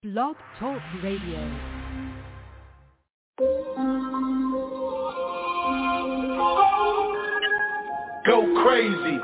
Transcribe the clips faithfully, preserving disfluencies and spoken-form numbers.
Blog Talk Radio. Go crazy.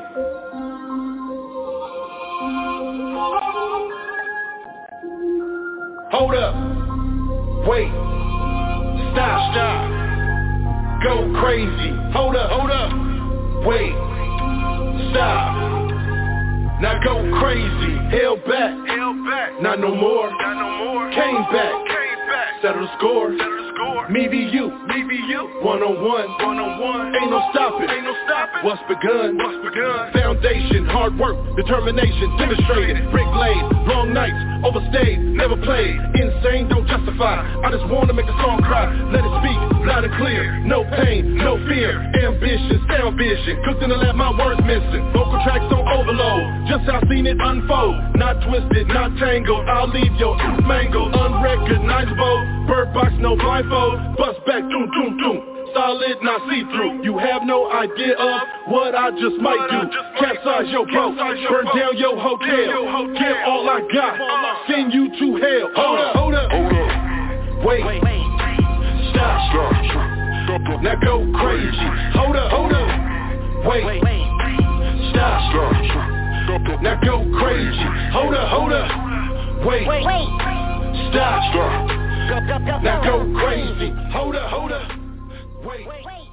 Hold up. Wait. Stop. Stop. Go crazy. Hold up. Hold up. Wait. Stop. Now go crazy. Held back. Held back. Not no more. Not no more. Came back. Came back. Settle the score. Settle the score. Me v you. Me v you. One on one. One on one. Ain't no stopping. Ain't no stopping. What's begun? What's begun? Foundation, hard work, determination, demonstrated. Brick laid, long nights, overstayed, never played. Insane, don't justify. I just wanna make the song cry. Let it speak, loud and clear. No pain, no fear. Ambition, sound vision. Cooked in the lab, my words missing. Vocal tracks on overload. Just how I seen it unfold. Not twisted, not tangled. I'll leave your mangled. Unrecognizable. Bird box, no blindfold. Bust back, doom, doom, doom. Solid, not see-through. You have no idea of what I just might do. Capsize your boat, burn down your hotel. Give all I got, send you to hell. Hold up, hold up, hold up. Wait, stop, stop. Now go crazy. Hold up, hold up. Wait, stop, stop. Now go crazy. Hold up, hold up. Wait, stop, stop. Now go crazy. Hold up, hold up. Wait.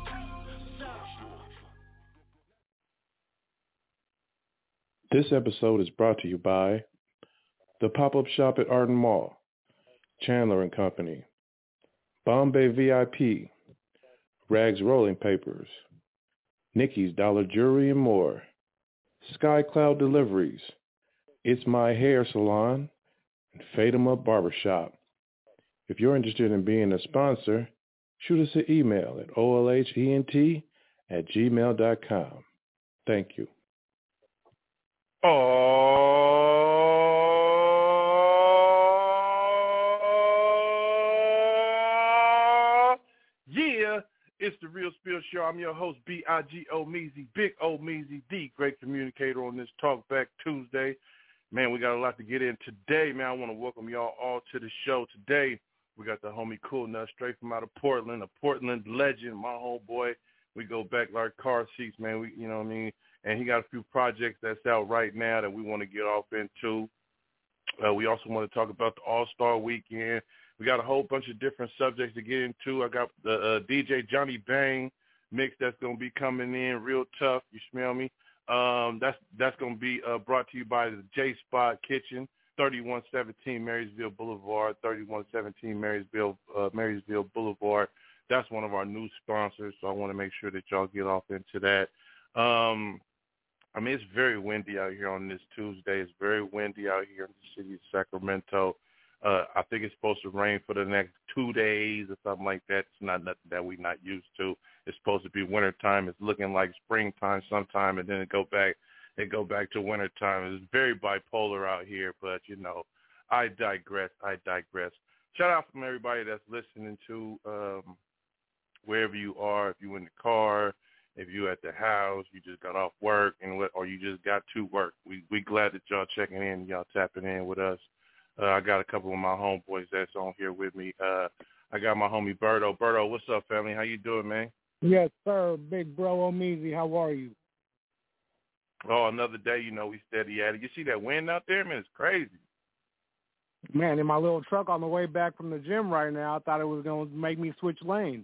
This episode is brought to you by the Pop-Up Shop at Arden Mall, Chandler and Company, Bombay V I P, Rags Rolling Papers, Nikki's Dollar Jewelry and more, Sky Cloud Deliveries, It's My Hair Salon, and Fade 'em Up Barbershop. If you're interested in being a sponsor, shoot us an email at O L H E N T at gmail dot com. Thank you. Oh, yeah, it's the Real Spill Show. I'm your host, B I G O Meezy, Big O Meezy, the great communicator on this Talk Back Tuesday. Man, we got a lot to get in today, man. I want to welcome y'all all to the show today. We got the homie Cool Nut straight from out of Portland, a Portland legend, my homeboy. We go back like car seats, man. We, you know what I mean? And he got a few projects that's out right now that we want to get off into. Uh, we also want to talk about the All-Star Weekend. We got a whole bunch of different subjects to get into. I got the uh, D J Johnny Bang mix that's going to be coming in real tough. You smell me? Um, that's that's going to be uh, brought to you by the J-Spot Kitchen, thirty-one seventeen Marysville Boulevard, thirty-one seventeen Marysville uh, Marysville Boulevard. That's one of our new sponsors, so I want to make sure that y'all get off into that. Um, I mean, it's very windy out here on this Tuesday. It's very windy out here in the city of Sacramento. Uh, I think it's supposed to rain for the next two days or something like that. It's not nothing that we're not used to. It's supposed to be wintertime. It's looking like springtime sometime, and then it go back. It go back to wintertime. It's very bipolar out here, but, you know, I digress. I digress. Shout out from everybody that's listening to um, wherever you are, if you're in the car, if you're at the house, you just got off work, and or you just got to work. We we glad that y'all checking in, y'all tapping in with us. Uh, I got a couple of my homeboys that's on here with me. Uh, I got my homie Berto. Berto, what's up, family? How you doing, man? Yes, sir. Big bro, Omeezy. How are you? Oh, another day, you know, we steady at it. You see that wind out there, man? It's crazy. Man, in my little truck on the way back from the gym right now, I thought it was going to make me switch lanes.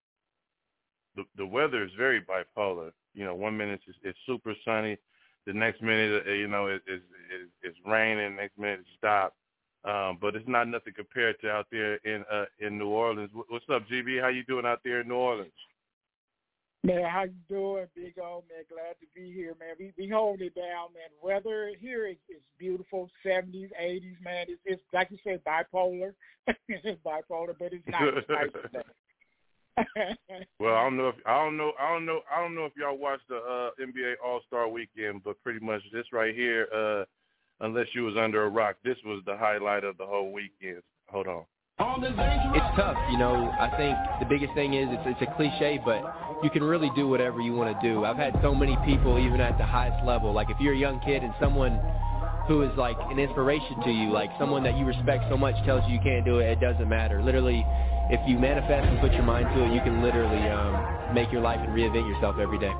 The, the weather is very bipolar. You know, one minute it's, it's super sunny. The next minute, you know, it, it's, it's, it's raining. The next minute it stops. Um, but it's not nothing compared to out there in uh, in New Orleans. What's up, G B? How you doing out there in New Orleans? Man, how you doing, Big O? Man, glad to be here, man. We we holding it down, man. Weather here is, is beautiful, seventies, eighties, man. It's, it's like you said, bipolar. It's bipolar, but it's nice. It's nice today. Well, I don't know if I don't know I don't know I don't know if y'all watched the uh, N B A All-Star Weekend, but pretty much this right here, uh, unless you was under a rock, this was the highlight of the whole weekend. Hold on. It's tough, you know. I think the biggest thing is it's, it's a cliche, but you can really do whatever you want to do. I've had so many people, even at the highest level, like if you're a young kid and someone who is like an inspiration to you, like someone that you respect so much tells you you can't do it, it doesn't matter. Literally, if you manifest and put your mind to it, you can literally um, make your life and reinvent yourself every day.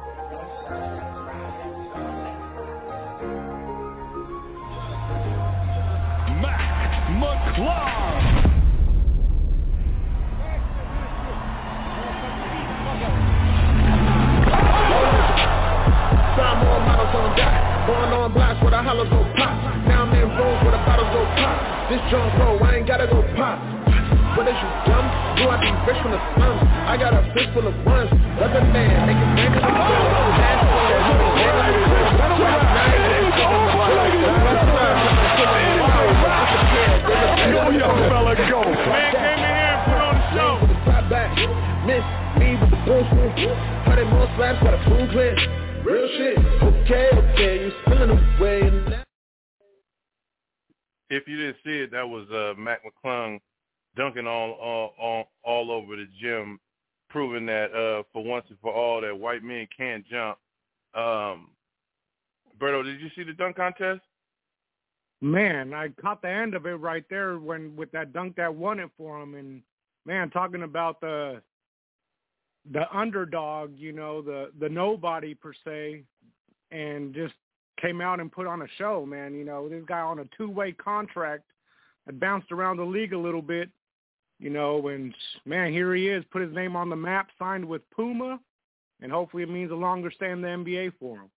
Mac McClung. Five more models on dot. Going on blocks where the hollows go pop. Now I'm in rooms where the bottles go pop. This junk roll, I ain't gotta go pop. What is you dumb? Do I be rich from the slums? I got a fist full of ones. Other man, make it bang on the floor. That's what I'm doing. Bang on the floor. Yo, young fella, go. Man came in here and put on the show. Miss me with the bullshit. Hundred more slaps, got a food clip. Real shit. Okay, okay, you spilling away. If you didn't see it, that was uh, Mac McClung dunking all, all all all over the gym, proving that uh, for once and for all that white men can't jump. Um, Berto, did you see the dunk contest? Man, I caught the end of it right there when with that dunk that won it for him, and man, talking about the the underdog, you know, the the nobody per se, and just came out and put on a show, man. You know, this guy on a two-way contract that bounced around the league a little bit, you know, and man, here he is, put his name on the map, signed with Puma, and hopefully it means a longer stay in the N B A for him.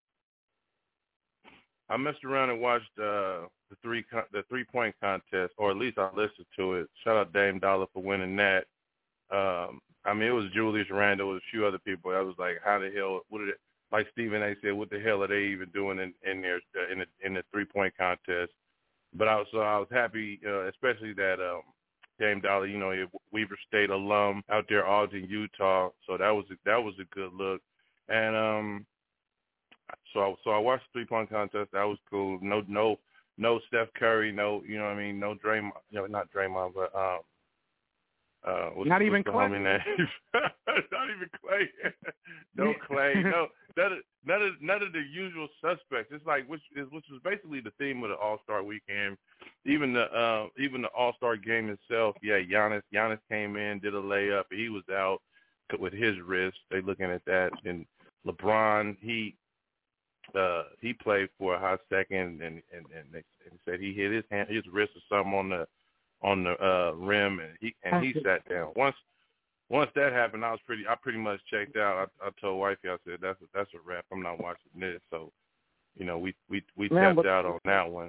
I messed around and watched uh, the three the three point contest, or at least I listened to it. Shout out Dame Dollar for winning that. Um, I mean, it was Julius Randle, with a few other people. I was like, how the hell? What did it? Like Stephen A. said, what the hell are they even doing in in their in the in the three point contest? But I was so I was happy, uh, especially that um, Dame Dollar, you know, a Weaver State alum out there, Ogden, Utah. So that was a, that was a good look. And um, so I, so I watched the three point contest. That was cool. No no no Steph Curry. No, you know what I mean. No Draymond. You know, not Draymond, but um. Uh, what's, not even Clay. Clay. Not even Clay. No Clay. No, none of, none of none of the usual suspects. It's like which is which was basically the theme of the All Star Weekend. Even the uh, even the All Star game itself. Yeah, Giannis. Giannis came in, did a layup. He was out with his wrist. They looking at that. And LeBron, he uh, he played for a hot second, and and, and they and said he hit his hand, his wrist or something on the. on the uh, rim, and he and he sat down. Once once that happened, I was pretty I pretty much checked out. I, I told wifey, I said that's a, that's a wrap. I'm not watching this. So, you know, we we we Man, tapped out on that one.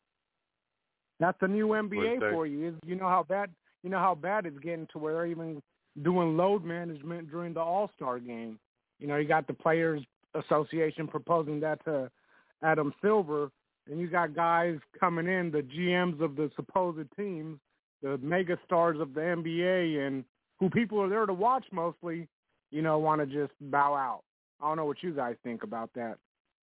That's the new N B A What's for you. You know how bad you know how bad it's getting to where they're even doing load management during the All-Star game. You know, you got the Players Association proposing that to Adam Silver. And you got guys coming in, the G Ms of the supposed teams, the mega stars of the N B A, and who people are there to watch mostly, you know, want to just bow out. I don't know what you guys think about that.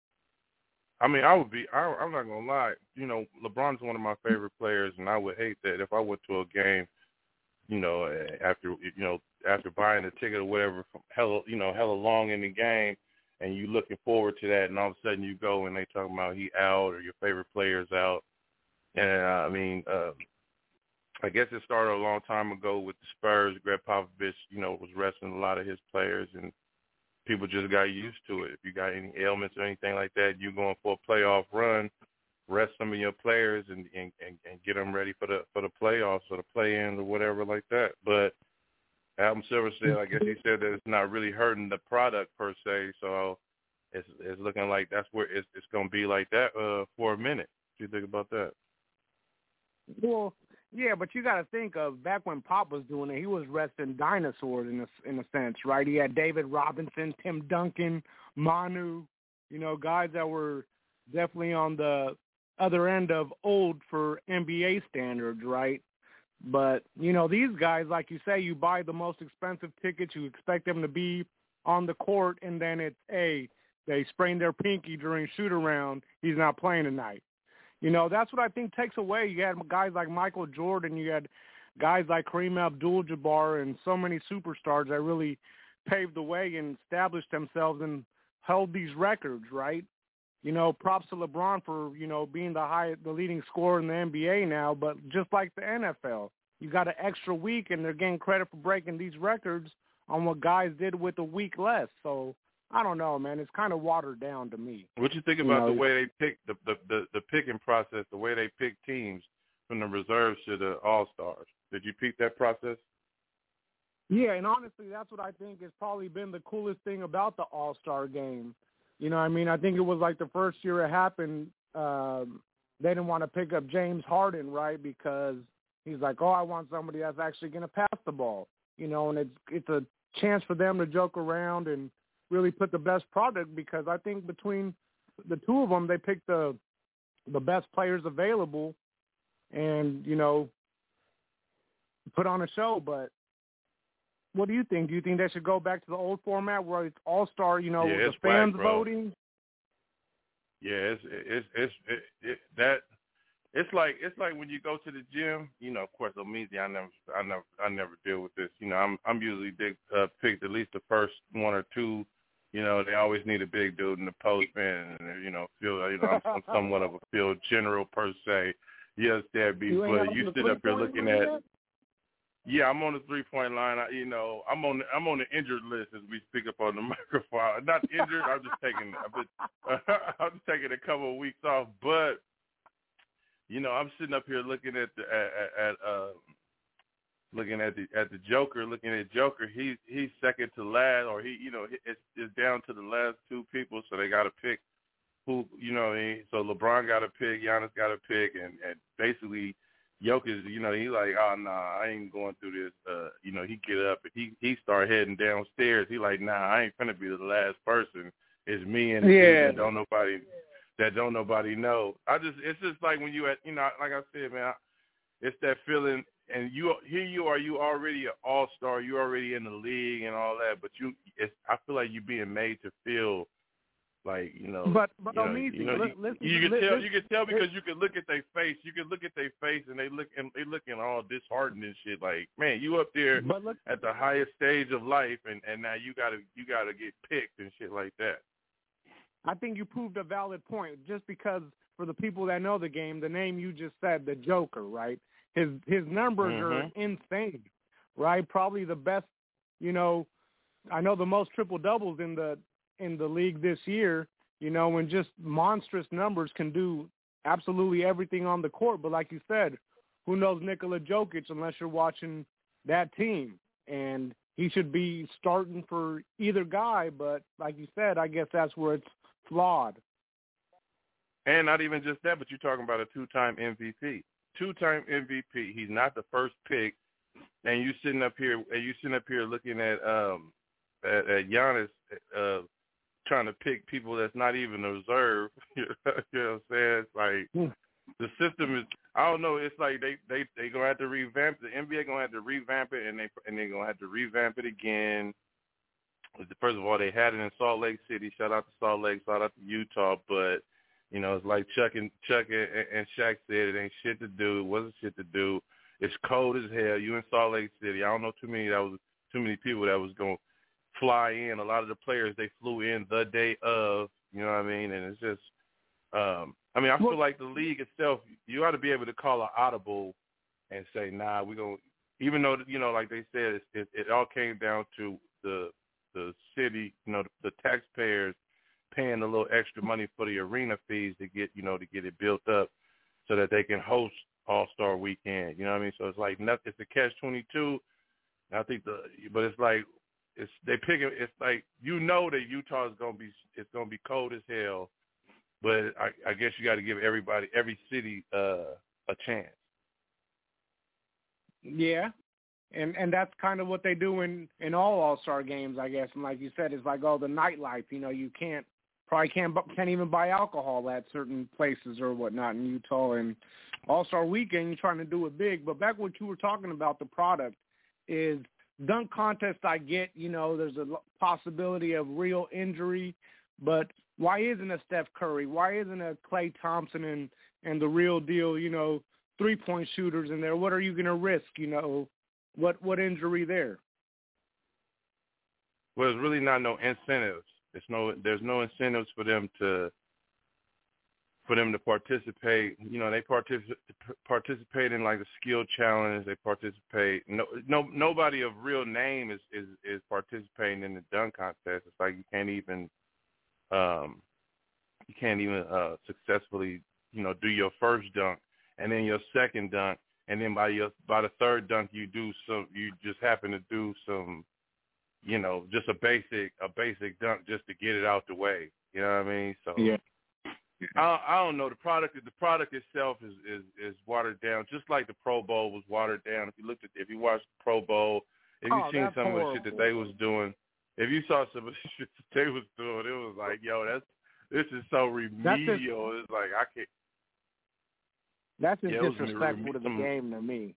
I mean, I would be, I, I'm not going to lie, you know, LeBron's one of my favorite players, and I would hate that if I went to a game, you know, after, you know, after buying a ticket or whatever, from hella, you know, hella long in the game, and you looking forward to that, and all of a sudden you go and they talking about he out or your favorite player's out. And, uh, I mean, uh, I guess it started a long time ago with the Spurs. Greg Popovich, you know, was resting a lot of his players, and people just got used to it. If you got any ailments or anything like that, you going for a playoff run, rest some of your players and, and, and, and get them ready for the for the playoffs or the play-ins or whatever like that. But Adam Silver said, I guess he said that it's not really hurting the product per se, so it's it's looking like that's where it's it's going to be like that uh, for a minute. What do you think about that? Well, yeah, but you got to think of back when Pop was doing it, he was resting dinosaurs in a, in a sense, right? He had David Robinson, Tim Duncan, Manu, you know, guys that were definitely on the other end of old for N B A standards, right? But, you know, these guys, like you say, you buy the most expensive tickets, you expect them to be on the court, and then it's, hey, they sprained their pinky during shoot-around, he's not playing tonight. You know, that's what I think takes away. You had guys like Michael Jordan, you had guys like Kareem Abdul-Jabbar and so many superstars that really paved the way and established themselves and held these records, right? you know, props to LeBron for, you know, being the high, the leading scorer in the N B A now. But just like the N F L, you got an extra week, and they're getting credit for breaking these records on what guys did with a week less. So I don't know, man. It's kind of watered down to me. What you think about you know, the way they pick the, the the the picking process, the way they pick teams from the reserves to the All-Stars? Did you peep that process? Yeah, and honestly, that's what I think has probably been the coolest thing about the All-Star game. You know what I mean? I think it was like the first year it happened, um, they didn't want to pick up James Harden, right, because he's like, oh, I want somebody that's actually going to pass the ball. You know, and it's it's a chance for them to joke around and really put the best product, because I think between the two of them, they picked the the best players available and, you know, put on a show. But what do you think? Do you think they should go back to the old format where it's all-star, you know, yeah, with the fans whack, voting? Yeah, it's it's it's it, it, that it's like it's like when you go to the gym. You know, of course, Omizi, I never I never I never deal with this. You know, I'm I'm usually big, uh, picked at least the first one or two. You know, they always need a big dude in the post, man. And, you know, feel you know, I'm, I'm somewhat of a field general per se. Yes, that be, you but you sit up here looking at. Yet? Yeah, I'm on the three-point line. I, you know, I'm on the, I'm on the injured list as we speak up on the microphone. Not injured. I'm just taking I've been, uh, I'm just taking a couple of weeks off. But you know, I'm sitting up here looking at the at, at uh, looking at the at the Joker, looking at Joker. He's he's second to last, or he you know it's, it's down to the last two people, so they got to pick who you know. So LeBron got to pick, Giannis got to pick, and, and basically. Jokic, you know, he like, oh, nah, I ain't going through this. Uh, you know, he get up, he he start heading downstairs. He like, nah, I ain't finna be the last person. It's me and the yeah. that don't nobody that don't nobody know. I just, it's just like when you at, you know, like I said, man, it's that feeling. And you here you are, you already an all-star, you already in the league and all that. But you, it's, I feel like you're being made to feel. Like, you know, but but you know, Omizi, you, know, you, listen, you can listen, tell you can tell because you can look at their face. You can look at their face and they look and they looking all disheartened and shit. Like, man, you up there look, at the highest stage of life, and, and now you gotta you gotta get picked and shit like that. I think you proved a valid point. Just because for the people that know the game, the name you just said, the Joker, right? His his numbers mm-hmm. are insane, right? Probably the best. You know, I know the most triple doubles in the. in the league this year, you know, when just monstrous numbers can do absolutely everything on the court. But like you said, who knows Nikola Jokic unless you're watching that team. And he should be starting for either guy. But like you said, I guess that's where it's flawed. And not even just that, but you're talking about a two-time M V P. Two-time M V P. He's not the first pick. And you sitting up here, and you sitting up here looking at um at, at Giannis, uh, trying to pick people that's not even a reserve. You know what I'm saying? It's like mm. the system is. I don't know. It's like they they they gonna have to revamp the N B A. Gonna have to revamp it, and they and they're gonna have to revamp it again. First of all, they had it in Salt Lake City. Shout out to Salt Lake. Shout out to Utah. But you know, it's like Chuck and Chuck and, and Shaq said, it ain't shit to do. It wasn't shit to do. It's cold as hell. You in Salt Lake City. I don't know too many. That was too many people that was gonna fly in. A lot of the players, they flew in the day of, you know what I mean? And it's just, um, I mean, I feel like the league itself, you ought to be able to call an audible and say, nah, we're going to, even though, you know, like they said, it, it, it all came down to the the city, you know, the, the taxpayers paying a little extra money for the arena fees to get, you know, to get it built up so that they can host All-Star Weekend. You know what I mean? So it's like, nothing, it's a catch twenty-two. I think the, but it's like, It's they pick it. It's like you know that Utah is gonna be it's gonna be cold as hell, but I, I guess you got to give everybody every city uh, a chance. Yeah, and and that's kind of what they do in, in all All-Star games, I guess. And like you said, it's like oh the nightlife. You know, you can't probably can't can't even buy alcohol at certain places or whatnot in Utah. And All-Star Weekend, you're trying to do it big. But back what you were talking about, the product is. Dunk contest, I get, you know, there's a possibility of real injury, but why isn't a Steph Curry? Why isn't a Klay Thompson and, and the real deal, you know, three-point shooters in there? What are you going to risk, you know? What what injury there? Well, there's really not no incentives. There's no there's no incentives for them to for them to participate. You know, they participate participate in like the skill challenge. They participate. No, no, nobody of real name is, is, is participating in the dunk contest. It's like you can't even, um, you can't even uh, successfully, you know, do your first dunk and then your second dunk, and then by your by the third dunk you do some, you just happen to do some, you know, just a basic a basic dunk just to get it out the way. You know what I mean? So yeah. I, I don't know. The product, the product itself is, is, is watered down, just like the Pro Bowl was watered down. If you looked at, if you watched the Pro Bowl, if you oh, seen some horrible. of the shit that they was doing, if you saw some of the shit that they was doing, it was like, yo, that's this is so remedial. Just, it's like I can't. That's just yeah, disrespectful to the game to me.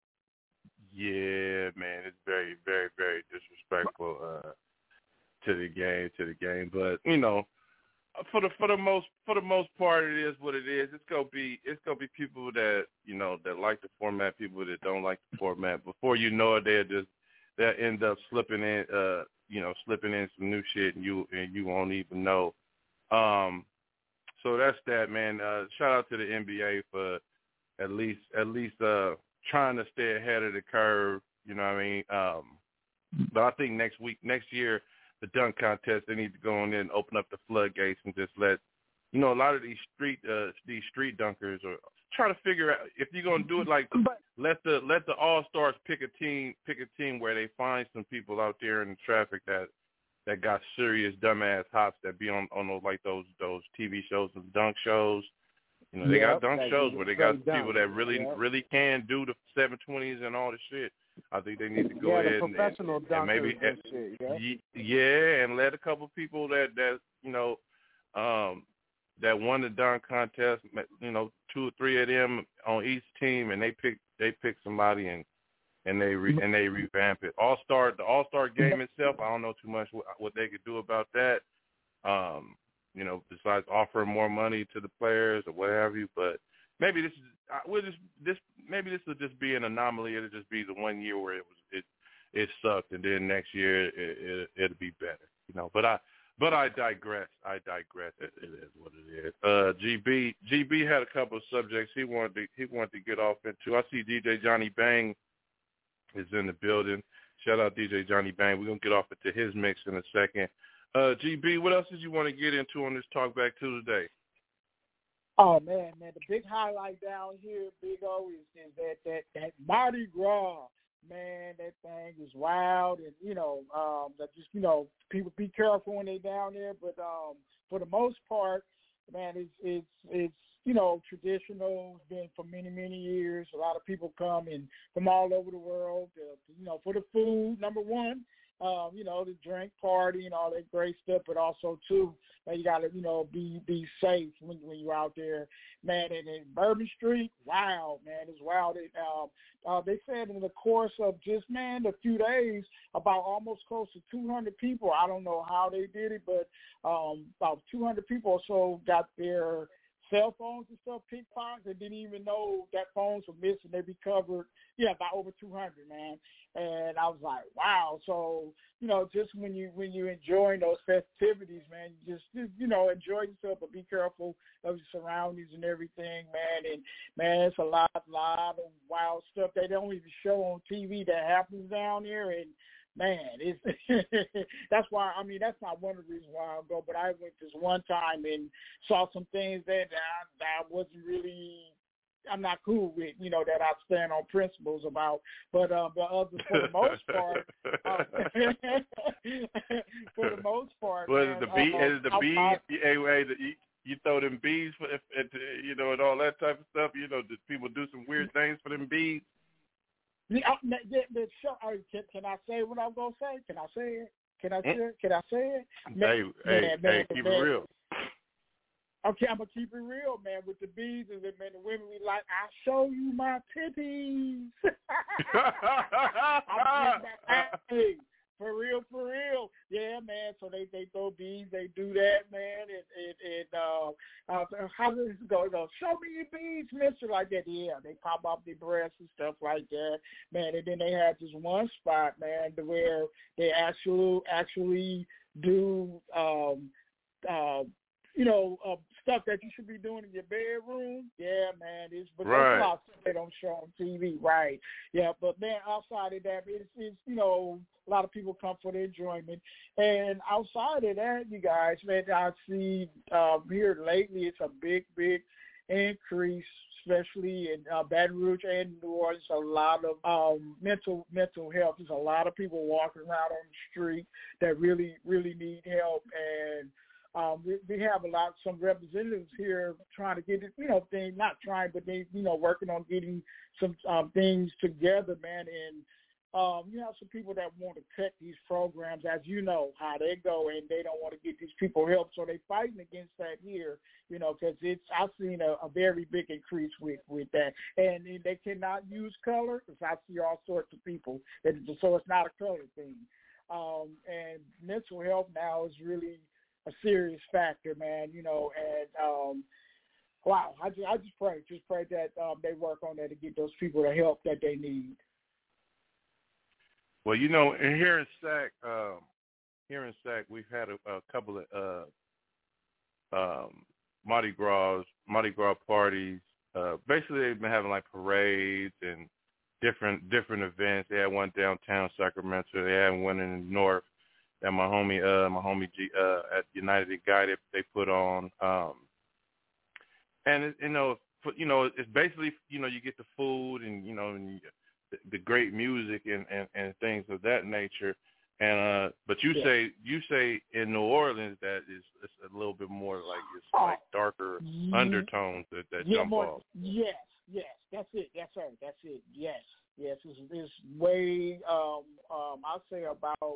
Yeah, man, it's very, very, very disrespectful uh, to the game, to the game. But you know. For the for the most for the most part, it is what it is. It's gonna be it's gonna be people that you know that like the format, people that don't like the format. Before you know it, they'll just they'll end up slipping in, uh, you know, slipping in some new shit, and you and you won't even know. Um, so that's that, man. Uh, shout out to the N B A for at least at least uh, trying to stay ahead of the curve. You know what I mean? Um, but I think next week, next year. The dunk contest, they need to go in there and open up the floodgates and just let, you know, a lot of these street uh, these street dunkers or try to figure out if you're gonna do it like but, let the let the all stars pick a team pick a team where they find some people out there in the traffic that that got serious dumbass hops that be on on those like those those T V shows and dunk shows. You know, they yep, got dunk shows where they got dunk. people that really yep. really can do the seven twenties and all the shit. I think they need to go yeah, ahead the and, professional and, and maybe and shit, yeah. yeah, and let a couple people that that you know um, that won the dunk contest, you know, two or three of them on each team, and they pick they pick somebody and and they re, and they revamp it. All star the All Star game itself, I don't know too much what, what they could do about that. Um, you know, besides offering more money to the players or what have you, but. Maybe this is we'll just this maybe this will just be an anomaly. It'll just be the one year where it was it it sucked, and then next year it, it it'll be better, you know. But I but I digress. I digress. It, it is what it is. Uh, G B G B had a couple of subjects he wanted to he wanted to get off into. I see D J Johnny Bang is in the building. Shout out D J Johnny Bang. We're gonna get off into his mix in a second. Uh, G B, what else did you want to get into on this Talk Back Tuesday? Oh man, man, the big highlight down here, Big O, is, is that that that Mardi Gras, man. That thing is wild, and you know, um, that just you know, people be careful when they down there. But um, for the most part, man, it's it's it's you know traditional. It's been for many many years. A lot of people come in from all over the world, to, you know, for the food. Number one. Um, you know, the drink party and all that great stuff, but also too, uh, you gotta, you know, be be safe when when you're out there, man. And in Bourbon Street, wow, man, it's wild. It, um, uh, they said in the course of just man a few days, about almost close to two hundred people. I don't know how they did it, but um, about two hundred people or so got their cell phones and stuff pickpockets. They didn't even know that phones were missing. They recovered, yeah, about over two hundred, man. And I was like, wow. So, you know, just when you when you're enjoying those festivities, man, you just, just you know, enjoy yourself, but be careful of your surroundings and everything, man. And man, it's a lot, lot of wild stuff they don't even show on T V that happens down there. And man, it's that's why. I mean, that's not one of the reasons why I go. But I went this one time and saw some things that I, that I wasn't really. I'm not cool with, you know, that I stand on principles about, but uh, but other for the most part, uh, for the most part, was man, it the bee? uh, Is it the bees? Anyway, the, you, you throw them bees for, if, if, you know, and all that type of stuff. You know, did people do some weird things for them bees? Yeah, the, the show, can, can I say what I'm gonna say? Can I say it? Can I say it? Can I say it? Man, hey, man, hey, man, keep man. it real. Okay, I'm gonna keep it real, man. With the bees and the men and women, we like, I show you my titties. Hey, for real, for real, yeah, man. So they, they throw bees, they do that, man. And and, and uh, uh, how does it go? It goes, show me your bees, Mister, like that. Yeah, they pop up their breasts and stuff like that, man. And then they had this one spot, man, to where they actually actually do. Um, uh, you know, uh, stuff that you should be doing in your bedroom. Yeah, man, it's but right. there's a lot of stuff they don't show on T V, right? Yeah, but man, outside of that, it's, it's you know a lot of people come for their enjoyment, and outside of that, you guys, man, I see um, here lately it's a big, big increase, especially in uh, Baton Rouge and New Orleans. A lot of um, mental mental health. There's a lot of people walking around on the street that really, really need help, and um, we, we have a lot, some representatives here trying to get it, you know, things, not trying, but they, you know, working on getting some um, things together, man, and Um, you have some people that want to cut these programs, as you know how they go, and they don't want to get these people help, so they're fighting against that here, you know, because it's I've seen a, a very big increase with, with that, and, and they cannot use color because I see all sorts of people, that, so it's not a color thing. Um, and mental health now is really a serious factor, man, you know, and um, wow, I just, I just pray, just pray that um, they work on that to get those people the help that they need. Well, you know, here in Sac, um, here in Sac, we've had a, a couple of uh, um, Mardi Gras, Mardi Gras parties. Uh, basically, they've been having like parades and different different events. They had one downtown Sacramento. They had one in the north that my homie, uh, my homie G, uh, at United Guy they, they put on. Um, and it, you know, you know, it's basically you know you get the food and you know. And you, the great music and, and, and things of that nature, and uh, but you yeah. say you say in New Orleans that is it's a little bit more like it's oh, like darker yeah. undertones that, that yeah, jump more, off. Yes, yes, that's it. Yes, sir. That's it. Yes, yes. It's, it's way. Um, um, I'll say about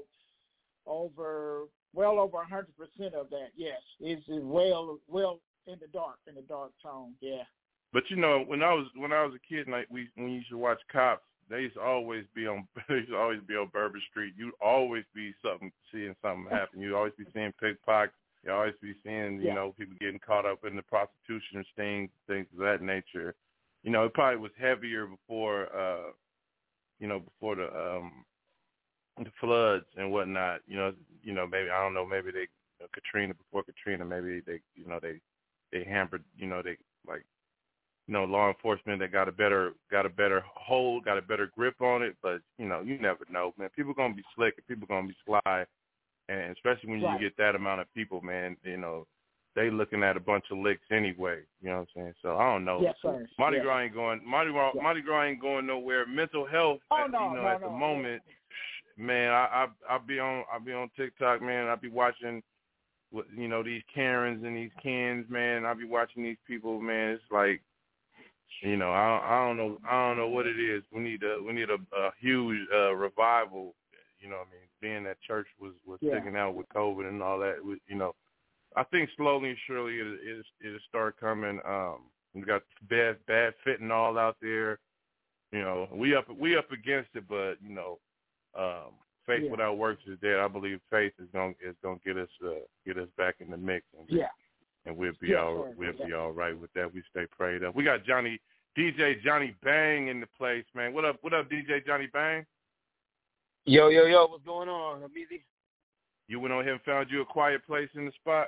over well over a hundred percent of that. Yes, it's well well in the dark in the dark tone. Yeah. But you know, when I was when I was a kid, like we when you used to watch Cops. They used to always be on. They used to always be on Bourbon Street. You'd always be something, seeing something happen. You'd always be seeing pickpockets. You'd always be seeing, you yeah. know, people getting caught up in the prostitution things, things of that nature. You know, it probably was heavier before, uh, you know, before the um, the floods and whatnot. You know, you know, maybe I don't know. Maybe they you know, Katrina before Katrina. Maybe they, you know, they they hampered. You know, they like. You know, law enforcement that got a better got a better hold, got a better grip on it. But you know, you never know, man. People gonna be slick, and people gonna be sly, and especially when right. you get that amount of people, man. You know, they looking at a bunch of licks anyway. You know what I'm saying? So I don't know. Yes, sir. Mardi yes. Gras ain't going. Mardi Gras, yes. Mardi Gras ain't going nowhere. Mental health, oh, at, no, you know, no, at no, the moment, no. man. I I I be on I be on TikTok, man. I be watching, you know, these Karens and these Kens, man. I be watching these people, man. It's like. You know, I, I don't know, I don't know what it is. We need a, we need a, a huge uh, revival. You know what I mean? Being that church was was yeah. sticking out with COVID and all that. You know, I think slowly and surely it it it'll start coming. Um, we got bad bad fitting all out there. You know, we up we up against it, but you know, um, faith yeah. without works is dead. I believe faith is gonna is gonna get us uh, get us back in the mix. And, yeah. And we'll be yes, all sir. we'll yeah. be all right with that. We stay prayed up. We got Johnny D J Johnny Bang in the place, man. What up? What up, D J Johnny Bang? Yo, yo, yo. What's going on? I'm easy. You went on here and found you a quiet place in the spot.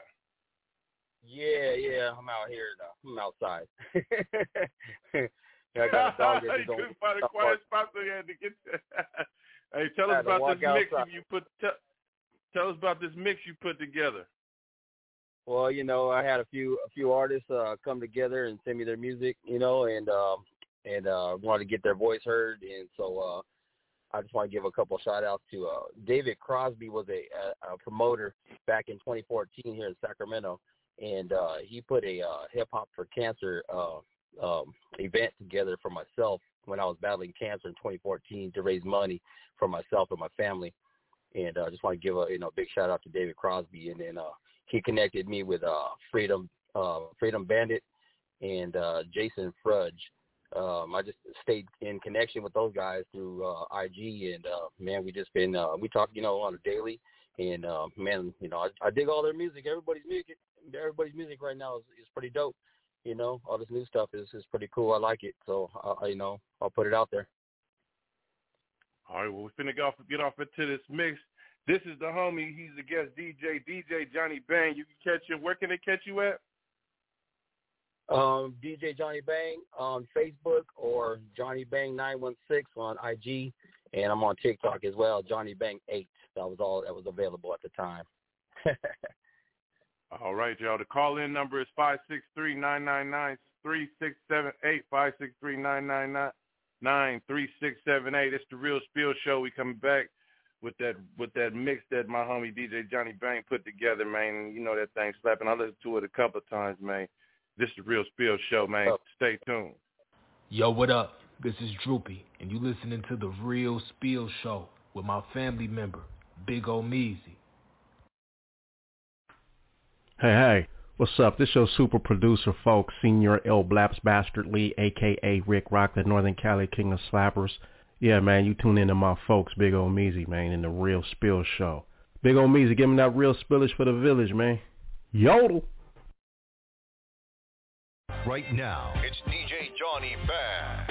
Yeah, yeah. I'm out here though. I'm outside. yeah, I got a dog that you just couldn't find a quiet spot, so you had to get. Hey, tell us about this mix outside. you put. T- tell us about this mix you put together. Well, you know, I had a few a few artists uh, come together and send me their music, you know, and um, and uh, wanted to get their voice heard, and so uh, I just want to give a couple of shout outs to uh, David Crosby was a, a, a promoter back in twenty fourteen here in Sacramento, and uh, he put a uh, Hip Hop for Cancer uh, um, event together for myself when I was battling cancer in twenty fourteen to raise money for myself and my family, and I uh, just want to give a you know big shout out to David Crosby, and then. Uh, He connected me with uh, Freedom uh, Freedom Bandit and uh, Jason Frudge. Um, I just stayed in connection with those guys through uh, I G, and uh, man, we just been uh, we talk, you know, on a daily. And uh, man, you know, I, I dig all their music. Everybody's music, everybody's music right now is, is pretty dope. You know, all this new stuff is, is pretty cool. I like it, so I, you know, I'll put it out there. All right, well, we're finna get off, get off into this mix. This is the homie. He's the guest D J, D J Johnny Bang. You can catch him. Where can they catch you at? Um, D J Johnny Bang on Facebook or Johnny Bang nine one six on I G, and I'm on TikTok as well, Johnny Bang eight. That was all that was available at the time. All right, y'all. The call-in number is five six three, nine nine nine, three six seven eight, five six three, nine nine nine, three six seven eight. It's the Real Spill Show. We coming back with that with that mix that my homie D J Johnny Bang put together, man. You know that thing slapping. I listened to it a couple of times, man. This is the Real Spill Show, man. Stay tuned. Yo, what up? This is Droopy, and you listening to the Real Spill Show with my family member, Big O Meezy. Hey, hey, what's up? This your super producer, folks, Senior L. Blaps Bastard Lee, a k a. Rick Rock, the Northern Cali King of Slappers. Yeah, man, you tune in to my folks, Big O Meezy, man, in the Real Spill Show. Big O Meezy, give me that real spillage for the village, man. Yodel! Right now, it's D J Johnny Bang.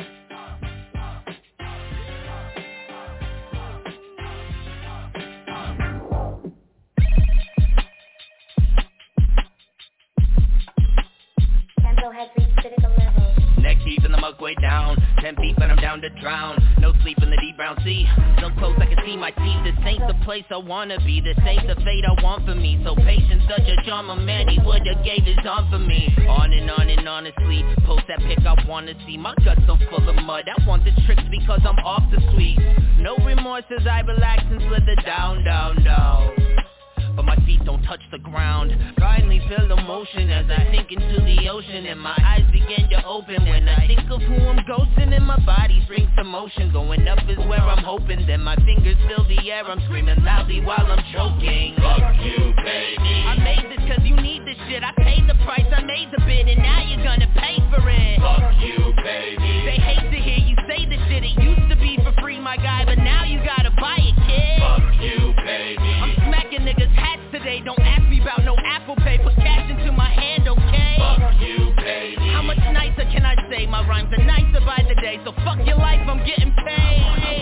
Has reached critical levels. Neck deep in the mug way down, ten feet but I'm down to drown. No sleep in the deep brown sea, so close I can see my teeth. This ain't the place I wanna be, this ain't the fate I want for me. So patient, such a charmer, man, he would've gave his arm for me. On and on and honestly, post that pic I wanna see. My guts so full of mud, I want the tricks because I'm off the sweet. No remorse as I relax and slither down, down, down. But my feet don't touch the ground. Finally feel emotion as I sink into the ocean, and my eyes begin to open when I think of who I'm ghosting, and my body springs to motion. Going up is where I'm hoping, then my fingers fill the air. I'm screaming loudly while I'm choking. Fuck you, baby. I made this cause you need this shit. I paid the price, I made the bid, and now you're gonna pay for it. Fuck you, baby. They hate to hear you say this shit. It used to be for free, my guy, but now you gotta buy it, kid. Fuck you, baby. I'm smacking niggas hats today. Don't ask me about no Apple Pay. Put cash into my hand, okay? Fuck you, baby. How much nicer can I say? My rhymes are nicer by the day. So fuck your life, I'm getting paid.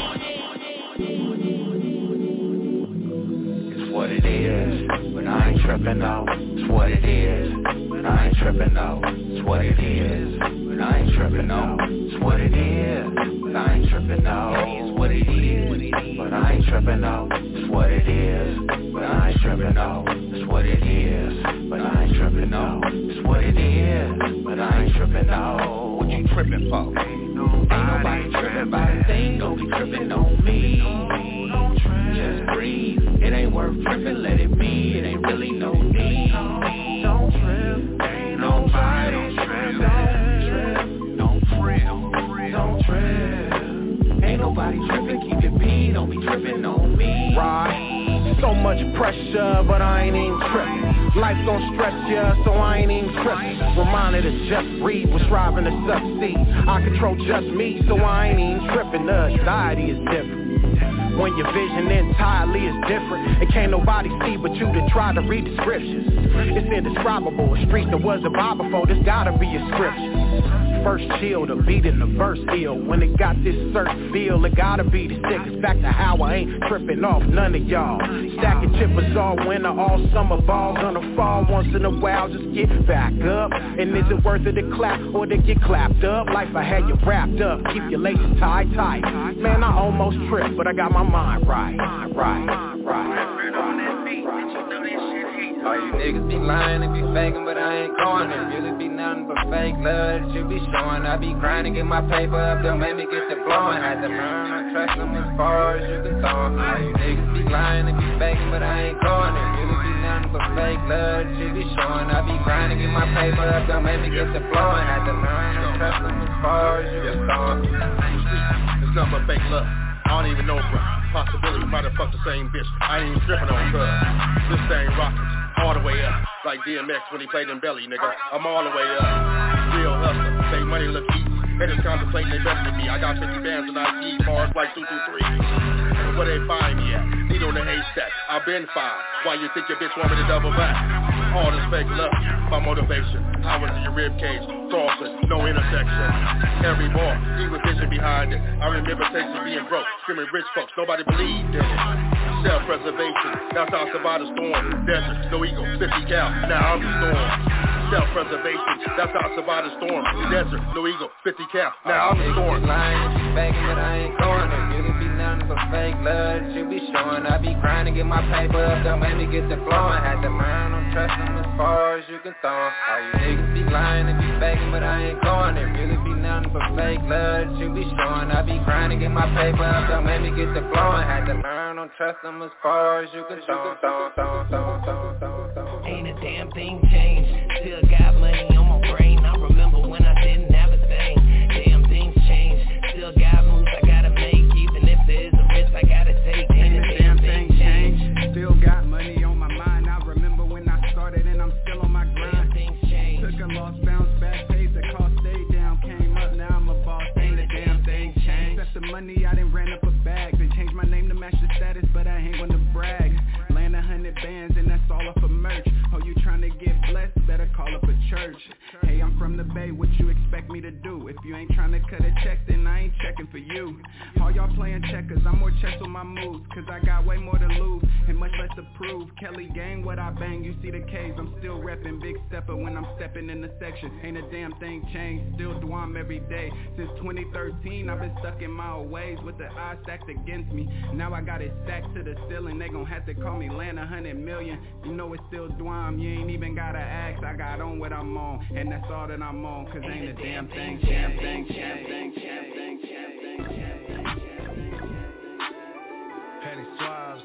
It's what it is, but I ain't tripping though. It's what it is, but I ain't tripping though. It's what it is, but I ain't tripping though. It's what it is, but I ain't tripping though. It's what it is, but I ain't tripping though. It's what it is, but I ain't tripping though. It's what it is, but I ain't tripping though. It's what it is, but I ain't tripping though. What you tripping for? Ain't nobody tripping about a thing, don't be tripping on me. Just breathe, it ain't worth tripping, let it be. It ain't really no need. Don't trip, ain't nobody tripping. Don't trip, don't trip. Ain't nobody tripping, keep it P, don't be tripping on me. Right. So much pressure, but I ain't even tripping. Life gon' stress ya, so I ain't even tripping. Reminded to just breathe, was striving to succeed. I control just me, so I ain't even tripping. The anxiety is different. When your vision entirely is different, and can't nobody see but you to try to read the scriptures. It's indescribable, a street that was a bar before, this gotta be a scripture. First chill, the beat in the verse ill. When it got this certain feel, it gotta be the sickest. Back to how I ain't tripping off none of y'all. Stacking chippers all winter, all summer, balls on the fall. Once in a while, just get back up. And is it worth it to clap or to get clapped up? Life I had you wrapped up, keep your laces tied tight. Man, I almost tripped, but I got my mind right, right, right. All you niggas be lying and be faking, but I ain't going. It really be nothing but fake love that you be showing. I be grinding, get my paper up, don't make me get the blowing. Had to learn to trust them as far as you can throw them. All you niggas be lying and be faking, but I ain't going. It really be nothing but fake love that you be showing. I be grinding, get my paper up, don't make me get the blowing. Had to learn to trust them as far as you can throw them. It's nothing but fake love. I don't even know, bro. Possibility we might have fucked the same bitch. I ain't even tripping on drugs. This thing rockin'. All the way up, like D M X when he played in Belly, nigga. I'm all the way up. Real hustler, say money look easy. They just contemplating they better than me. I got fifty bands and I see bars like two two three. Where they find me at? Need on the haystack. I've been five. Why you think your bitch want me to double back? All this fake love, my motivation. I was in your rib cage, crossing, no intersection. Every bar, evil vision behind it. I remember Texas being broke, screaming rich folks, nobody believed in it. Self-preservation, that's how I survived the storm. Desert, no ego, fifty cal, now I'm the storm. Self-preservation, that's how I survived the storm. The desert, no ego, fifty cal, now I'm the storm. Lying, begging, but I ain't going there. You can be nothing but fake love that you be showing. I be grinding, get my paper up, don't make me get the flowing. Had to learn, don't trust them as far as you can throw 'em. All you niggas be lying and be faking, but I ain't going there. Really be nothing but fake love that you be showing. I be grinding, get my paper up, don't make me get the flowing. Had to learn, don't trust them as far as you can throw 'em. Ain't a damn thing changed. Still got money on my brain. I remember when I didn't have a thing. Damn things changed. Still got moves I gotta make. Even if there is a risk I gotta take. Ain't a damn thing changed. Still got money on my mind. I remember when I started and I'm still on my grind. Things changed. Took a loss, bounced back, paid the cost, stayed down, came up, now I'm a boss. Ain't a damn thing changed. Except the money I done ran up a bag. They changed my name to match the status, but I ain't gonna brag. Land a hundred bands and that's all off of merch. Oh, you tryna get blessed, better call up a church. Hey, I'm from the Bay, what you expect me to do? If you ain't tryna cut a check, then I ain't checking for you. All y'all playing checkers, I'm more chess with my moves. Cause I got way more to lose and much less to prove. Kelly gang, what I bang, you see the K's, I'm still reppin'. Big stepper when I'm stepping in the section. Ain't a damn thing changed, still Dwam every day. Since twenty thirteen, I've been stuck in my old ways with the odds stacked against me. Now I got it stacked to the ceiling, they gon' have to call me land a hundred million. You know it's still Dwam, you ain't even gotta ask. I got on what I'm on, and that's all that I'm on. Cause ain't a damn thing, damn thing, damn thing, damn thing, damn thing, damn thing. Petty Swabs.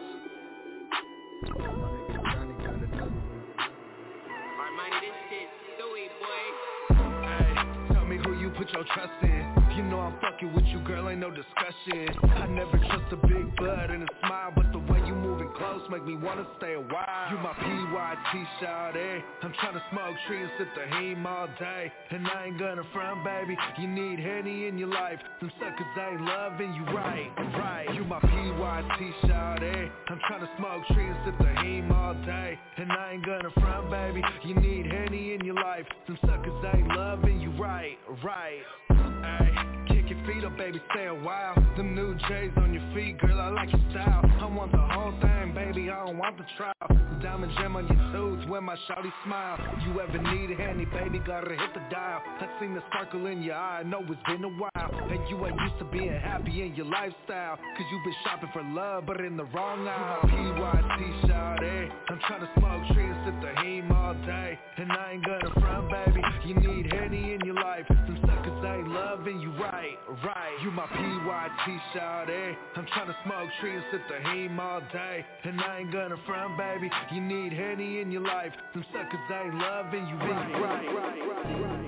Hey, tell me who you put your trust in. You know I'm fucking with you, girl, ain't no discussion. I never trust a big bud and a smile, but the way you moving close make me wanna stay a while. You my P Y T shawty. I'm tryna smoke tree and sip the heme all day, and I ain't gonna front, baby. You need Henny in your life. Them suckers ain't loving you right, right. You my P Y T shawty. I'm tryna smoke tree and sip the heme all day, and I ain't gonna front, baby. You need Henny in your life. Them suckers ain't loving you right, right. Ay, kick your feet up, baby, stay a while. Them new J's on your feet, girl, I like your style. I want the whole thing, baby, I don't want the trial. Diamond gem on your tooth when my shawty smile. You ever need a handy, baby, gotta hit the dial. I seen the sparkle in your eye, I know it's been a while. And you ain't used to being happy in your lifestyle, cause you been shopping for love, but in the wrong aisle. P Y T shawty. I'm tryna smoke tree and sip the heme all day, and I ain't gonna front, baby. You need Henny in your life. Some suckers ain't loving you right, right. You my P Y T shawty. I'm tryna smoke tree and sip the heme all day, and I ain't gonna front, baby. You need Henny in your life. Some suckers ain't loving you right, right, right, right.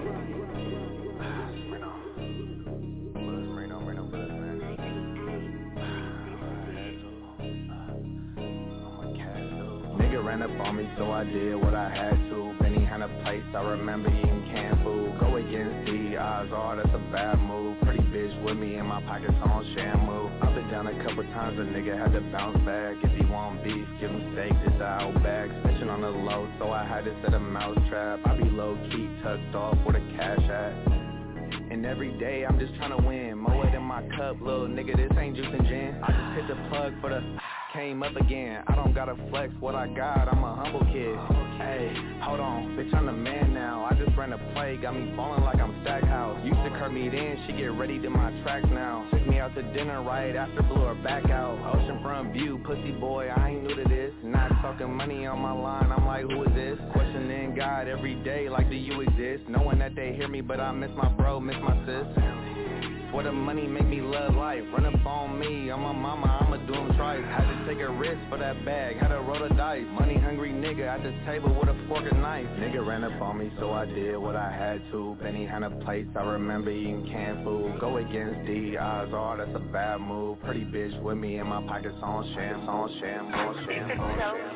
Nigga ran up on me, so I did what I had to. Benny had a place, I remember eating canned food. Go against the odds, oh, that's a bad move. Pretty bitch with me in my pockets on Shamu. I've been down a couple times, a nigga had to bounce back. If he want beef, give him steak, this the Outback. Snitching on the low, so I had to set a mouse trap. I be low-key tucked off with a cash at. And every day I'm just tryna win. More than my cup, little nigga, this ain't juice and gin. I just hit the plug for the came up again. I don't gotta flex what I got, I'm a humble kid. Hey, hold on, bitch, I'm the man now. I just ran a play, got me falling like I'm Stackhouse. Used to curb me then, she get ready to my tracks now. Took me out to dinner right after, blew her back out. Oceanfront view, pussy boy, I ain't new to this. Not talking money on my line, I'm like, who is this? Questioning God every day, like, do you exist? Knowing that they hear me, but I miss my bro, miss my sis. For the money make me love life. Run up on me, I'm my mama, I'ma do them twice. Had to take a risk for that bag, had to roll the dice. Money hungry nigga at the table with a fork and knife. Nigga ran up on me, so I did what I had to. Benny had a place, I remember eating canned food. Go against the odds, oh, that's a bad move. Pretty bitch with me in my pockets on sham, on sham, on sham, on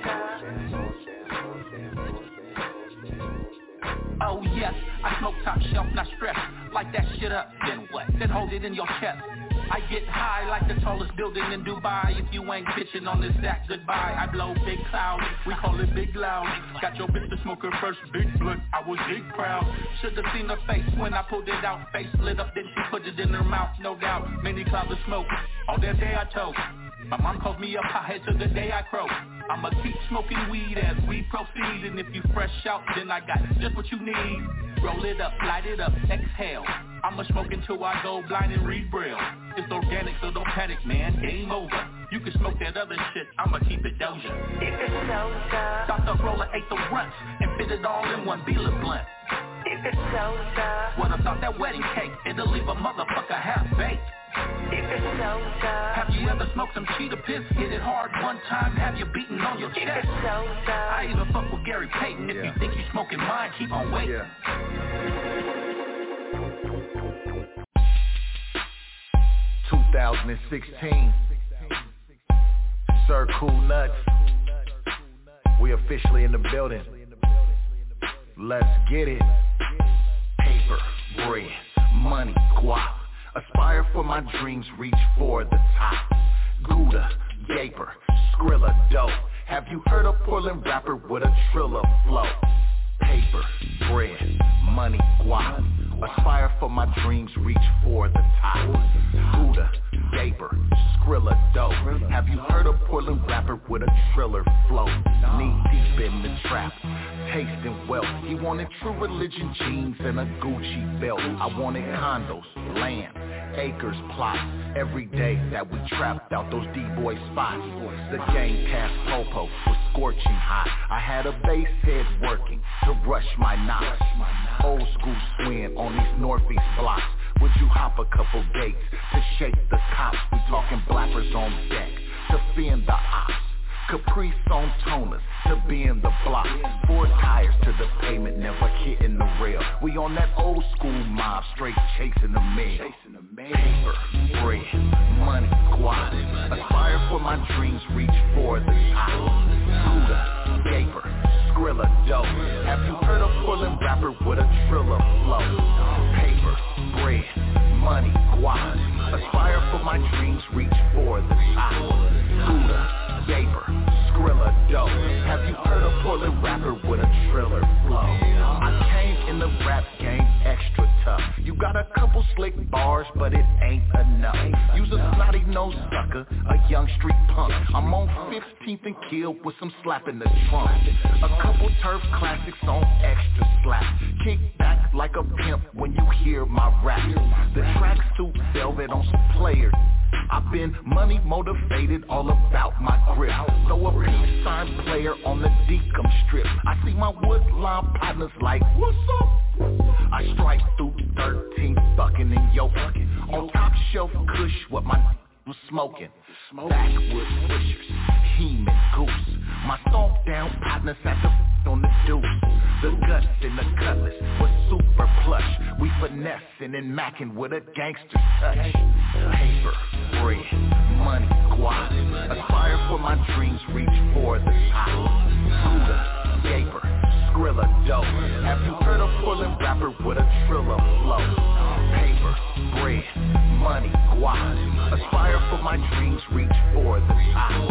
sham. Oh yes, I smoke top shelf, not stressed. Light that shit up, then what? Then hold it in your chest. I get high like the tallest building in Dubai. If you ain't bitching on this sack, goodbye. I blow big cloud, we call it big loud. Got your bitch to smoke her first big blunt, I was big proud. Should've seen her face when I pulled it out. Face lit up, then she put it in her mouth, no doubt. Many clouds of smoke, all that day I told. My mom calls me a pothead till the day I croak. I'ma keep smoking weed as we proceed. And if you fresh out, then I got just what you need. Roll it up, light it up, exhale. I'ma smoke until I go blind and read braille. It's organic, so don't panic, man, game over. You can smoke that other shit, I'ma keep it doja. If it's soda. Doctor Roller ate the runts and fit it all in one Beeler blunt. If it's soda. What about that wedding cake? It'll leave a motherfucker half baked. If it's soda. Have you ever smoked some cheetah piss? Hit it hard one time, have you beaten on your chest? If it's soda. I even fuck with Gary Payton. If yeah. you think you smoking mine, keep on waiting. Yeah. twenty sixteen, Sir Cool Nuts. We officially in the building. Let's get it. Paper, bread, money, guap. Aspire for my dreams, reach for the top. Gouda, Gaper, Skrilla, dope. Have you heard a Portland rapper with a Trilla flow? Paper, bread, money, guap. Aspire for my dreams, reach for the top. Gouda, Gaper, Skrilla, dope. Have you heard a Portland rapper with a Triller flow? Knee deep in the trap, tasting wealth. He wanted True Religion jeans and a Gucci belt. I wanted condos, land, acres, plots. Every day that we trapped out those D-boy spots. The gang cast popo was scorching hot. I had a bass head working to rush my knots. Old school swing on these northeast blocks. Would you hop a couple gates to shake the cops? We talking blappers on deck to fend the ops. Caprice on toners to be in the block. Four tires to the pavement, never hitting the rail. We on that old school mob, straight chasing the mail. Paper, bread, money, guap. Aspire for my dreams, reach for the top. Gouda, Gaper, Skrilla, dope. Have you heard a Portland rapper with a Trilla flow? Paper, bread, money, guap. Aspire for my dreams, reach for the top. Gouda, Gaper, Skrilla, dope. Have you heard a Portland rapper with a Triller flow? I came in the rap game extra tough. You got a couple slick bars, but it ain't enough. You's a snotty nose sucker, a young street punk. I'm on fifteenth and Kill with some slap in the trunk. A couple turf classics on extra slap. Kick back like a pimp when you hear my rap. The tracksuit velvet on some players. I've been money motivated, all about my grip. Throw a peace sign player on the decom strip. I see my woodline partners like, what's up? I strike through thirteen, fucking in your bucket. On top shelf kush, what my was smoking. Backwood pushers, Heem and Goose. My stomp down partners at the on the deuce. The guts and the cutlass was super plush. We finessing and macking with a gangster's touch. Paper, bread, money, guap. Aspire for my dreams, reach for the top. Gouda, Gaper, Skrilla, dope. Have you heard a Portland rapper with a Trilla flow? Paper, bread, money, guap. Aspire for my dreams, reach for the top.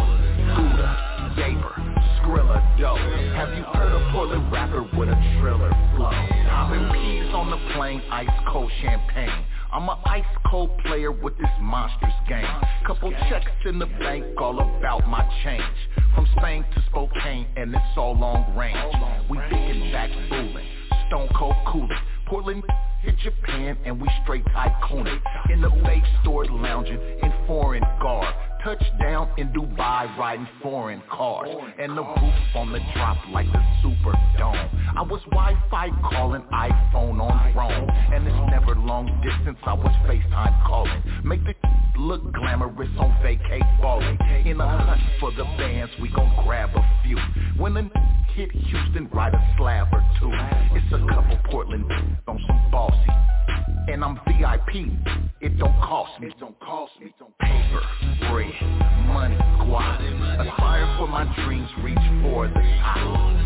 Gouda, Gaper, Skrilla, dope. Have you heard a Portland rapper with a Triller flow? Popping peas on the plane, ice cold champagne. I'm an ice cold player with this monstrous game. Couple checks in the bank, all about my change. From Spain to Spokane, and it's all long range. We thinking back fooling, stone cold coolin'. Portland hit Japan, and we straight tycooning. In the Bay store lounging in foreign garb. Touchdown in Dubai, riding foreign cars. And the roof on the drop like the Superdome. I was Wi-Fi calling, iPhone on Rome. And it's never long distance, I was FaceTime calling. Make the look glamorous on vacate balling. In a hunt for the bands, we gon' grab a few. When the hit Houston, ride a slab or two. It's a couple Portland on some bossy. And I'm V I P, it don't cost me. It don't cost me. Paper, bread, money, guap. Aspire for my dreams, reach for the top.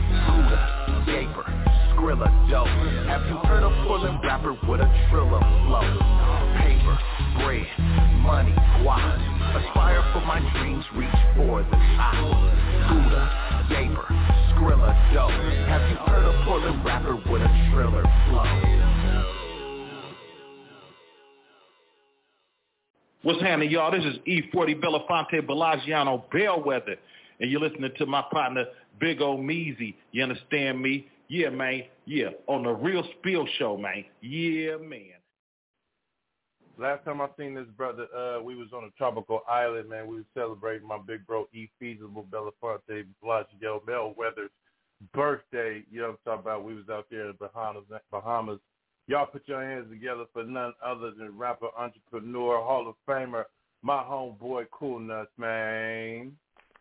Gouda, Gaper, Skrilla, dope. Have you heard a Portland rapper with a Trilla flow? Paper, bread, money, guap. Aspire for my dreams, reach for the top. Buddha, Gaber, Skrilla, dope. Have you heard a Portland rapper with a triller flow? What's happening, y'all? This is E forty Belafonte Belagiano Bellwether, and you're listening to my partner, Big O Meezy. You understand me? Yeah, man. Yeah, on the Real Spill Show, man. Yeah, man. Last time I seen this brother, uh, we was on a tropical island, man. We was celebrating my big bro E Feasible Belafonte Bellagio Bellwether's birthday. You know what I'm talking about? We was out there in the Bahamas. Bahamas. Y'all put your hands together for none other than rapper, entrepreneur, Hall of Famer, my homeboy Cool Nuts, man.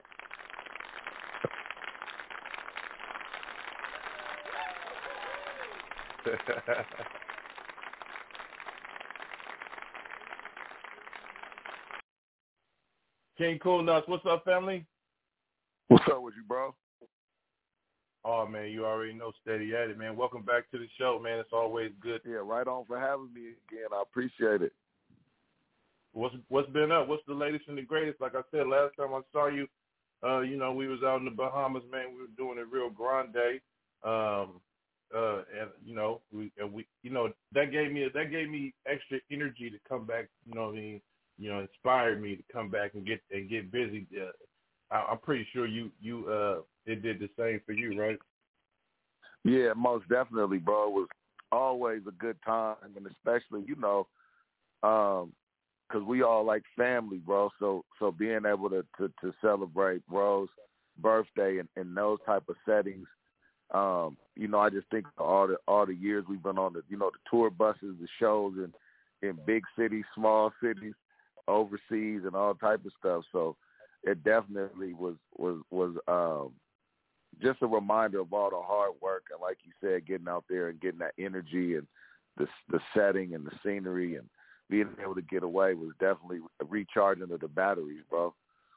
King Cool Nuts, what's up, family? What's up with you, bro? Oh, man, you already know, steady at it, man. Welcome back to the show, man. It's always good. Yeah, right on for having me again. I appreciate it. What's What's been up? What's the latest and the greatest? Like I said, last time I saw you, uh, you know, we was out in the Bahamas, man. We were doing a real grande, um, uh, and you know, we, and we, you know, that gave me that gave me extra energy to come back. You know what I mean? You know, inspired me to come back and get and get busy. Uh, I, I'm pretty sure you you uh, it did the same for you, right? Yeah, most definitely, bro. It was always a good time, and especially, you know, um, because we all like family, bro. So so being able to, to, to celebrate bro's birthday in, in those type of settings, um, you know, I just think all the all the years we've been on the, you know, the tour buses, the shows in, in big cities, small cities, overseas, and all type of stuff. So it definitely was was was um, just a reminder of all the hard work, and like you said, getting out there and getting that energy and the the setting and the scenery and being able to get away was definitely recharging of the batteries, bro.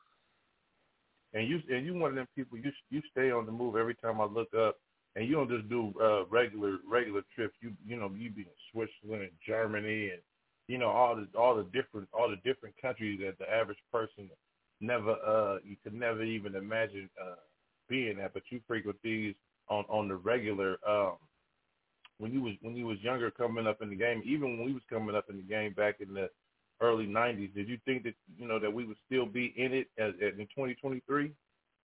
And you and you one of them people, you you stay on the move every time I look up, and you don't just do uh, regular regular trips. You you know you be in Switzerland and Germany and you know all the all the different all the different countries that the average person never uh you could never even imagine uh, being at. But you frequent these on, on the regular. Um, when you was when you was younger coming up in the game, even when we was coming up in the game back in the early nineties, did you think that you know that we would still be in it as, as in twenty twenty-three?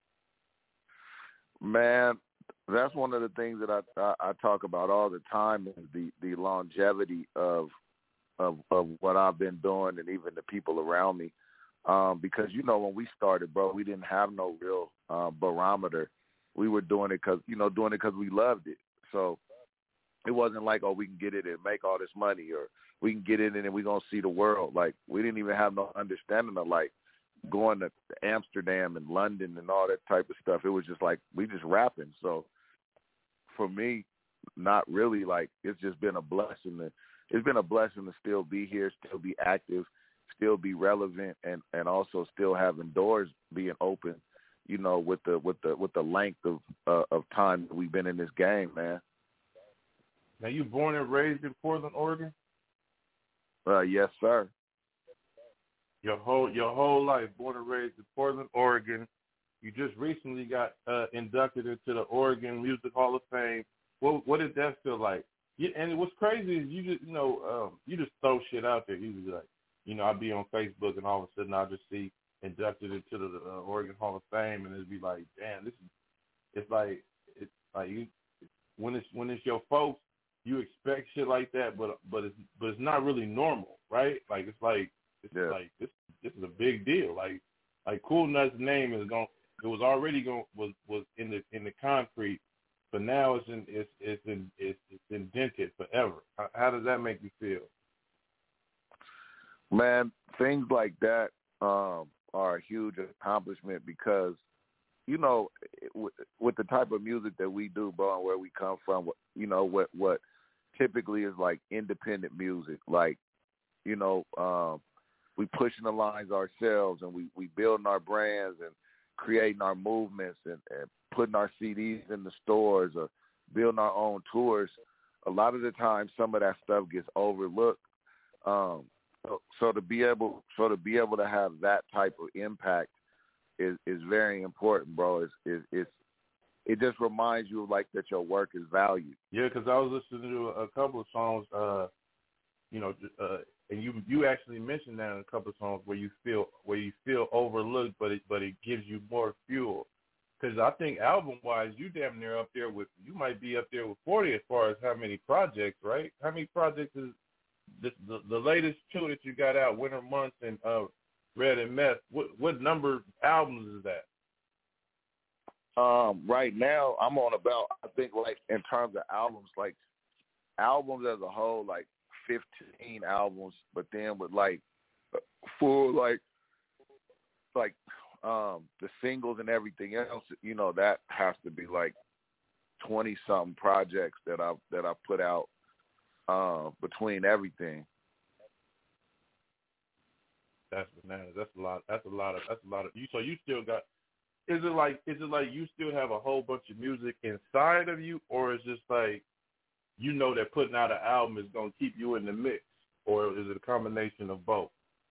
Man, that's one of the things that I, I I talk about all the time is the the longevity of of of what I've been doing and even the people around me. Um, because you know when we started, bro, we didn't have no real uh, barometer. We were doing it because you know doing it because we loved it. So it wasn't like, oh, we can get it and make all this money, or we can get it in and we're going to see the world. Like, we didn't even have no understanding of, like, going to Amsterdam and London and all that type of stuff. It was just like, we just rapping. So for me, not really, like, it's just been a blessing. To, it's been a blessing to still be here, still be active, still be relevant, and, and also still having doors being open, you know, with the with the, with the length of, uh, of time that we've been in this game, man. Now, you born and raised in Portland, Oregon? Uh, yes, sir. Your whole your whole life, born and raised in Portland, Oregon. You just recently got uh, inducted into the Oregon Music Hall of Fame. What what did that feel like? You, and what's crazy is you just you know um, you just throw shit out there. You just like you know I'll be on Facebook and all of a sudden I'll just see inducted into the uh, Oregon Hall of Fame and it'd be like, damn, this is it's like it's like you when it's when it's your folks. You expect shit like that, but but it's but it's not really normal, right? Like it's like it's yeah. like this this is a big deal. Like like Cool Nuts' name is going. It was already going was was in the in the concrete, but now it's in it's it's in it's, it's indented forever. How, how does that make you feel? Man, things like that um, are a huge accomplishment because you know with, with the type of music that we do, bro, and where we come from, you know what what. typically is like independent music, like, you know, um, we pushing the lines ourselves and we, we building our brands and creating our movements and, and putting our C Ds in the stores or building our own tours. A lot of the time, some of that stuff gets overlooked. Um, So, so to be able, so to be able to have that type of impact is is very important, bro. It's it's, it's it just reminds you like that your work is valued. Yeah, because I was listening to a couple of songs, uh, you know, uh, and you you actually mentioned that in a couple of songs where you feel where you feel overlooked, but it but it gives you more fuel. Because I think album wise, you damn near up there with you might be up there with forty as far as how many projects, right? How many projects is this, the the latest two that you got out, Winter Months and uh, Red and Meth? What what number albums is that? Um, right now, I'm on about, I think, like, in terms of albums, like, albums as a whole, like, fifteen albums, but then with, like, full, like, like, um, the singles and everything else, you know, that has to be, like, twenty-something projects that I've, that I put out uh, between everything. That's bananas. That's a lot. That's a lot of, that's a lot of, you. So you still got, Is it like is it like you still have a whole bunch of music inside of you, or is it just like you know that putting out an album is gonna keep you in the mix, or is it a combination of both?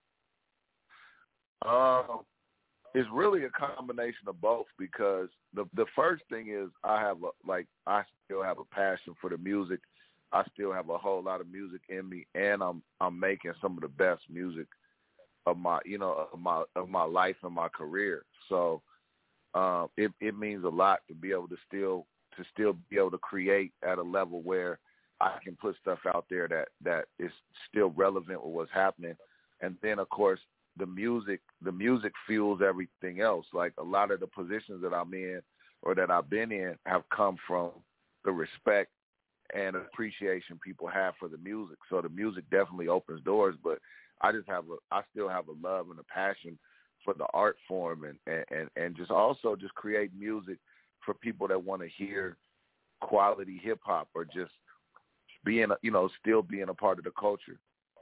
Um, it's really a combination of both because the the first thing is I have a, like I still have a passion for the music. I still have a whole lot of music in me, and I'm I'm making some of the best music of my you know of my of my life and my career. So. Um, it, it means a lot to be able to still to still be able to create at a level where I can put stuff out there that, that is still relevant with what's happening. And then, of course, the music the music fuels everything else. Like a lot of the positions that I'm in or that I've been in have come from the respect and appreciation people have for the music. So the music definitely opens doors, but I just have a I still have a love and a passion for the art form and, and, and just also just create music for people that want to hear quality hip hop or just being, you know, still being a part of the culture.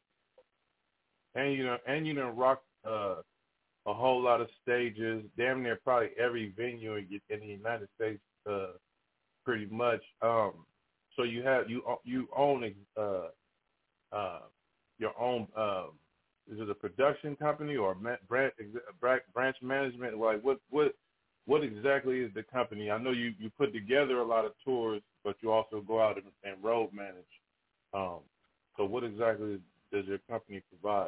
And, you know, and, you know, rock uh, a whole lot of stages, damn near probably every venue in, in the United States, uh, pretty much. Um, so you have, you, you own, uh, uh, your own, um, is it a production company or branch branch management? Like what what what exactly is the company? I know you, you put together a lot of tours, but you also go out and, and road manage. Um, so what exactly does your company provide?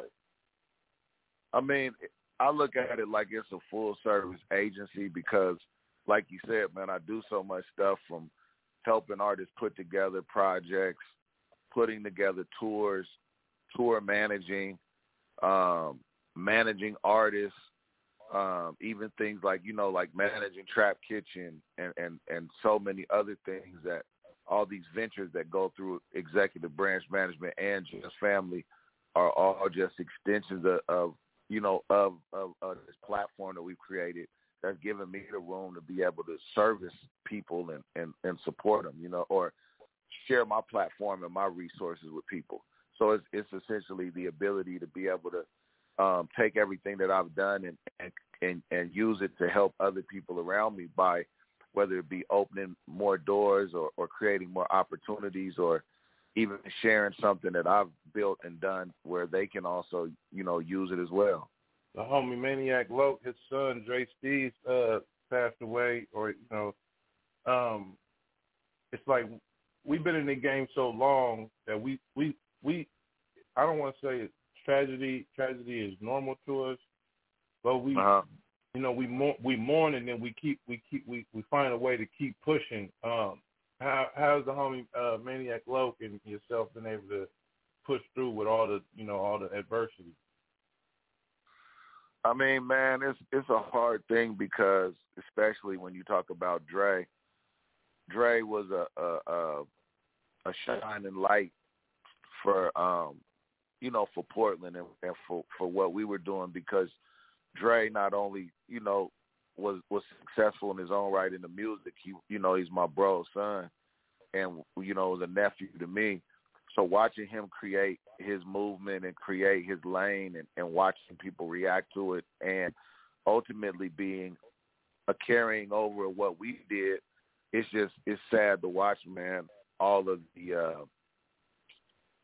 I mean, I look at it like it's a full service agency because, like you said, man, I do so much stuff from helping artists put together projects, putting together tours, tour managing. Um, managing artists, um, even things like, you know, like managing Trap Kitchen and, and, and so many other things that all these ventures that go through executive branch management and Just Family are all just extensions of, of you know, of, of, of this platform that we've created that's given me the room to be able to service people and, and, and support them, you know, or share my platform and my resources with people. So it's, it's essentially the ability to be able to um, take everything that I've done and, and and and use it to help other people around me by whether it be opening more doors or, or creating more opportunities or even sharing something that I've built and done where they can also, you know, use it as well. The homie Maniac Loke, his son Dre Steves uh, passed away, or, you know, um, it's like we've been in the game so long that we, we, We, I don't want to say it, tragedy. Tragedy is normal to us, but we, uh-huh. you know, we mourn, we mourn, and then we keep, we keep, we, we find a way to keep pushing. Um, how how's the homie uh, Maniac Loke and yourself been able to push through with all the, you know, all the adversity? I mean, man, it's it's a hard thing because, especially when you talk about Dre, Dre was a a, a, a shining light for um, you know, for Portland and, and for, for what we were doing because Dre not only, you know, was was successful in his own right in the music, he you know, he's my bro's son and, you know, was a nephew to me. So watching him create his movement and create his lane and, and watching people react to it and ultimately being a carrying over of what we did, it's just it's sad to watch, man, all of the uh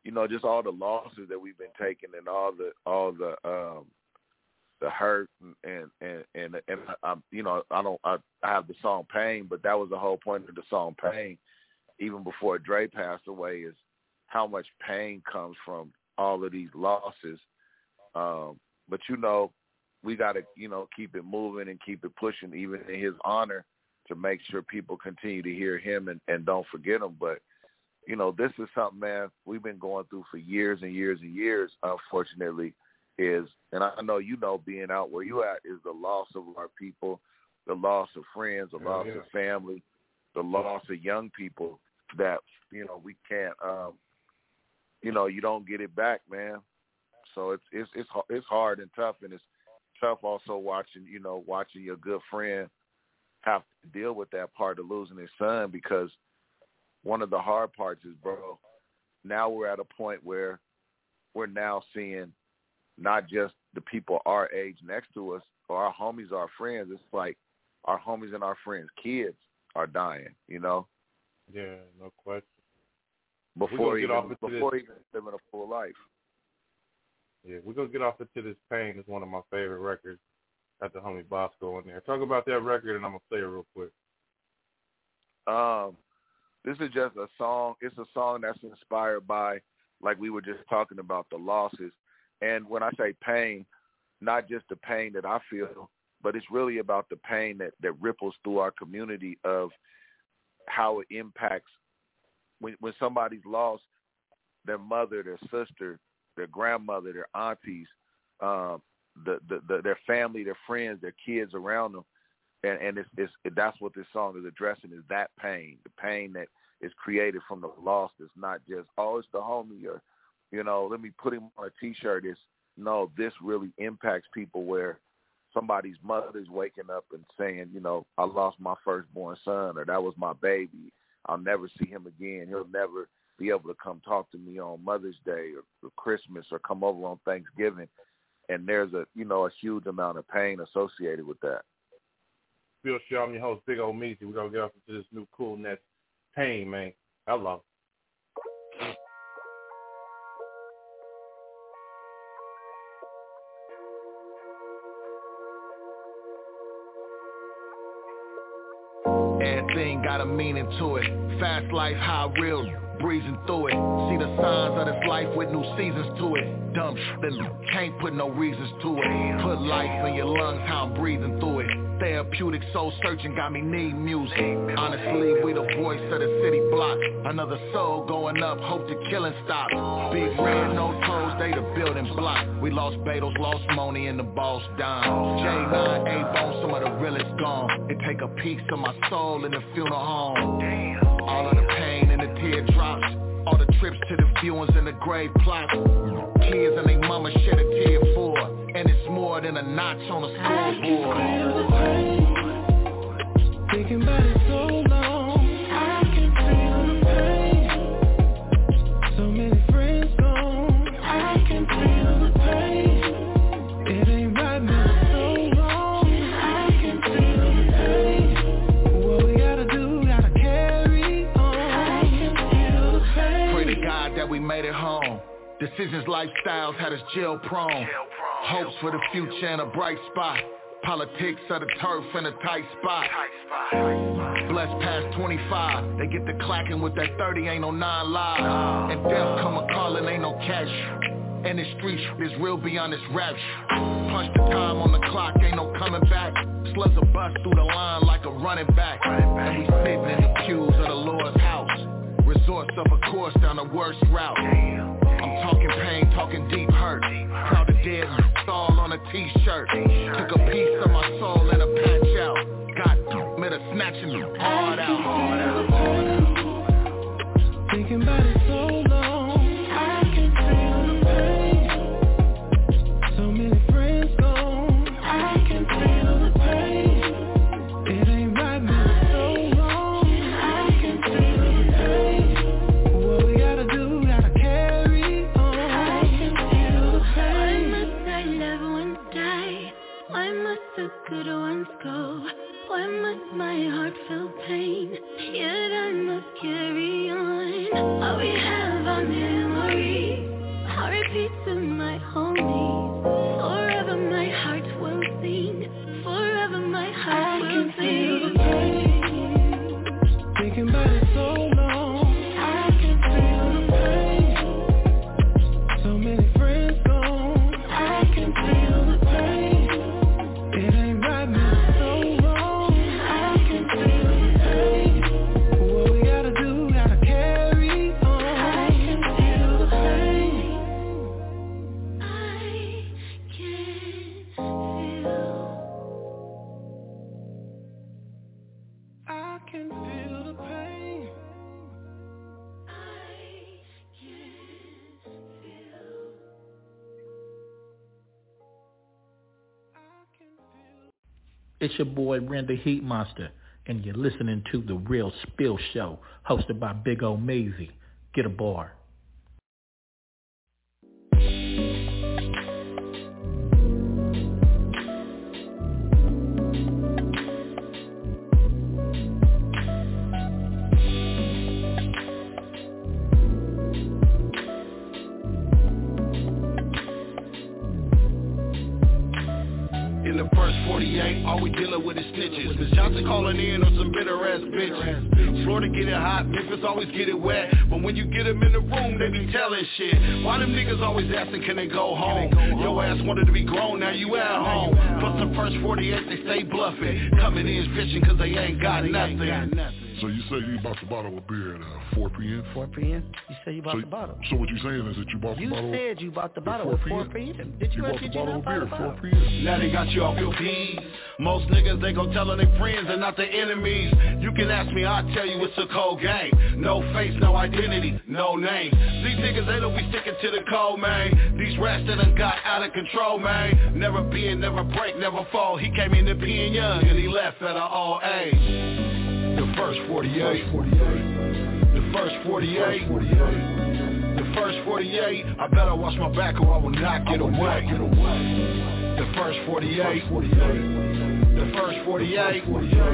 you know, just all the losses that we've been taking and all the all the um, the hurt and and and, and I, you know, I don't I, I have the song Pain, but that was the whole point of the song Pain, even before Dre passed away, is how much pain comes from all of these losses. Um, but you know, we got to, you know, keep it moving and keep it pushing, even in his honor, to make sure people continue to hear him and, and don't forget him. But, you know, this is something, man, we've been going through for years and years and years, unfortunately, is, and I know you know, being out where you at, is the loss of our people, the loss of friends, the loss yeah. of family, the loss of young people that, you know, we can't, um, you know, you don't get it back, man. So it's it's it's it's hard and tough, and it's tough also watching, you know, watching your good friend have to deal with that part of losing his son, because one of the hard parts is, bro, now we're at a point where we're now seeing not just the people our age next to us or our homies, our friends. It's like our homies and our friends' kids are dying, you know? Yeah, no question. Before even, off before this. even living a full life. Yeah, we're going to get off into This Pain. It's one of my favorite records. Got the homie Bosco in there. Talk about that record, and I'm going to play it real quick. Um, this is just a song. It's a song that's inspired by, like we were just talking about, the losses. And when I say pain, not just the pain that I feel, but it's really about the pain that, that ripples through our community, of how it impacts when, when somebody's lost their mother, their sister, their grandmother, their aunties, um, the, the, the their family, their friends, their kids around them, and, and it's, it's it, that's what this song is addressing, is that pain, the pain that is created from the loss. It's not just, oh, it's the homie, or, you know, let me put him on a T-shirt. It's, no, this really impacts people, where somebody's mother's waking up and saying, you know, I lost my firstborn son, or that was my baby. I'll never see him again. He'll never be able to come talk to me on Mother's Day or, or Christmas, or come over on Thanksgiving. And there's a, you know, a huge amount of pain associated with that. Bill Shaw, I'm your host, Big Old Meezy. We're going to get off into this new coolness. Pain, man. Hello. Everything got a meaning to it. Fast life, how real, breezing through it. See the signs of this life with new seasons to it. Dumb shit, can't put no reasons to it. Put life in your lungs, how I'm breathing through it. Therapeutic soul searching got me need music. Honestly, we the voice of the city block. Another soul going up, hope the killing stop. Big red, no toes, they the building block. We lost Beatles, lost Money, and the boss down. J nine, A-Bone, some of the realest gone. It take a piece of my soul in the funeral home. All of the pain and the teardrops. All the trips to the viewings and the grave plots. Kids and they mama shed a tear for. And it's more than a notch on a scoreboard. I can feel the pain, thinking about it so long. I can feel the pain, so many friends gone. I can feel the pain, it ain't right now so long. I can feel the pain, what we gotta do, gotta carry on. I can feel the pain. Pray to God that we made it home. Decisions, lifestyles had us jail prone. Hopes for the future and a bright spot. Politics of the turf in a tight spot. Blessed past twenty-five. They get the clacking with that thirty, ain't no nine live. And death come a calling, ain't no cash. And the street is real beyond this rap. Punch the time on the clock, ain't no coming back. Slugs a bust through the line like a running back. And we sitting in the pews of the Lord's house. Resorts of a course down the worst route. I'm talking pain, talking deep hurt. Proud of dead, all on a t-shirt. Took a piece of my soul and a patch out. God, made a snatching me hard out, hard out, hard out. Thinking about it so long. I can feel the pain, so many friends gone. I can feel the pain, it ain't right now so long. I can feel the pain, what we gotta do, gotta carry on. I can feel the pain. Why must I love one die? Why must the good ones go? Why must my heart feel pain? Yet I must carry on. All we have are memories. I repeat to my homies. Forever my heart will sing. Forever my heart will sing. Thinking about it so long, I can feel the pain. so many friends gone, I can feel the pain. it ain't right now, so wrong. I can feel the pain. What we gotta do, gotta carry on. I can feel the pain. I can feel. I can feel the pain. I can feel. It's your boy Render Heat Monster, and you're listening to The Real Spill Show, hosted by Big O Maisie. Get a bar. In the first forty-eight, all we dealing with is snitches. Miss Johnson calling in on some bitter ass bitches. Florida get it hot, Memphis always get it wet. But when you get them in the room, they be telling shit. Why them niggas always asking, can they go home? Your ass wanted to be grown, now you at home. Plus the first forty-eight, they stay bluffing. Coming in fishing cause they ain't got nothing. So you say you bought the bottle of beer at uh, four p.m.? four p.m.? You say you bought so, the bottle. So what you saying is that you bought you the bottle? You said you bought the bottle at four p.m. Did you, you bought the bottle of beer at four p.m.? Now they got you off your peas. Most niggas, they gon' tell on their friends and not their enemies. You can ask me, I'll tell you it's a cold game. No face, no identity, no name. These niggas, they don't be sticking to the code, man. These rats that done got out of control, man. Never bend, never break, never fall. He came in the pen young and he left at an old age. The first forty-eight, the first forty-eight, the first forty-eight, I better watch my back or I will not get away. The first forty-eight, the first forty-eight,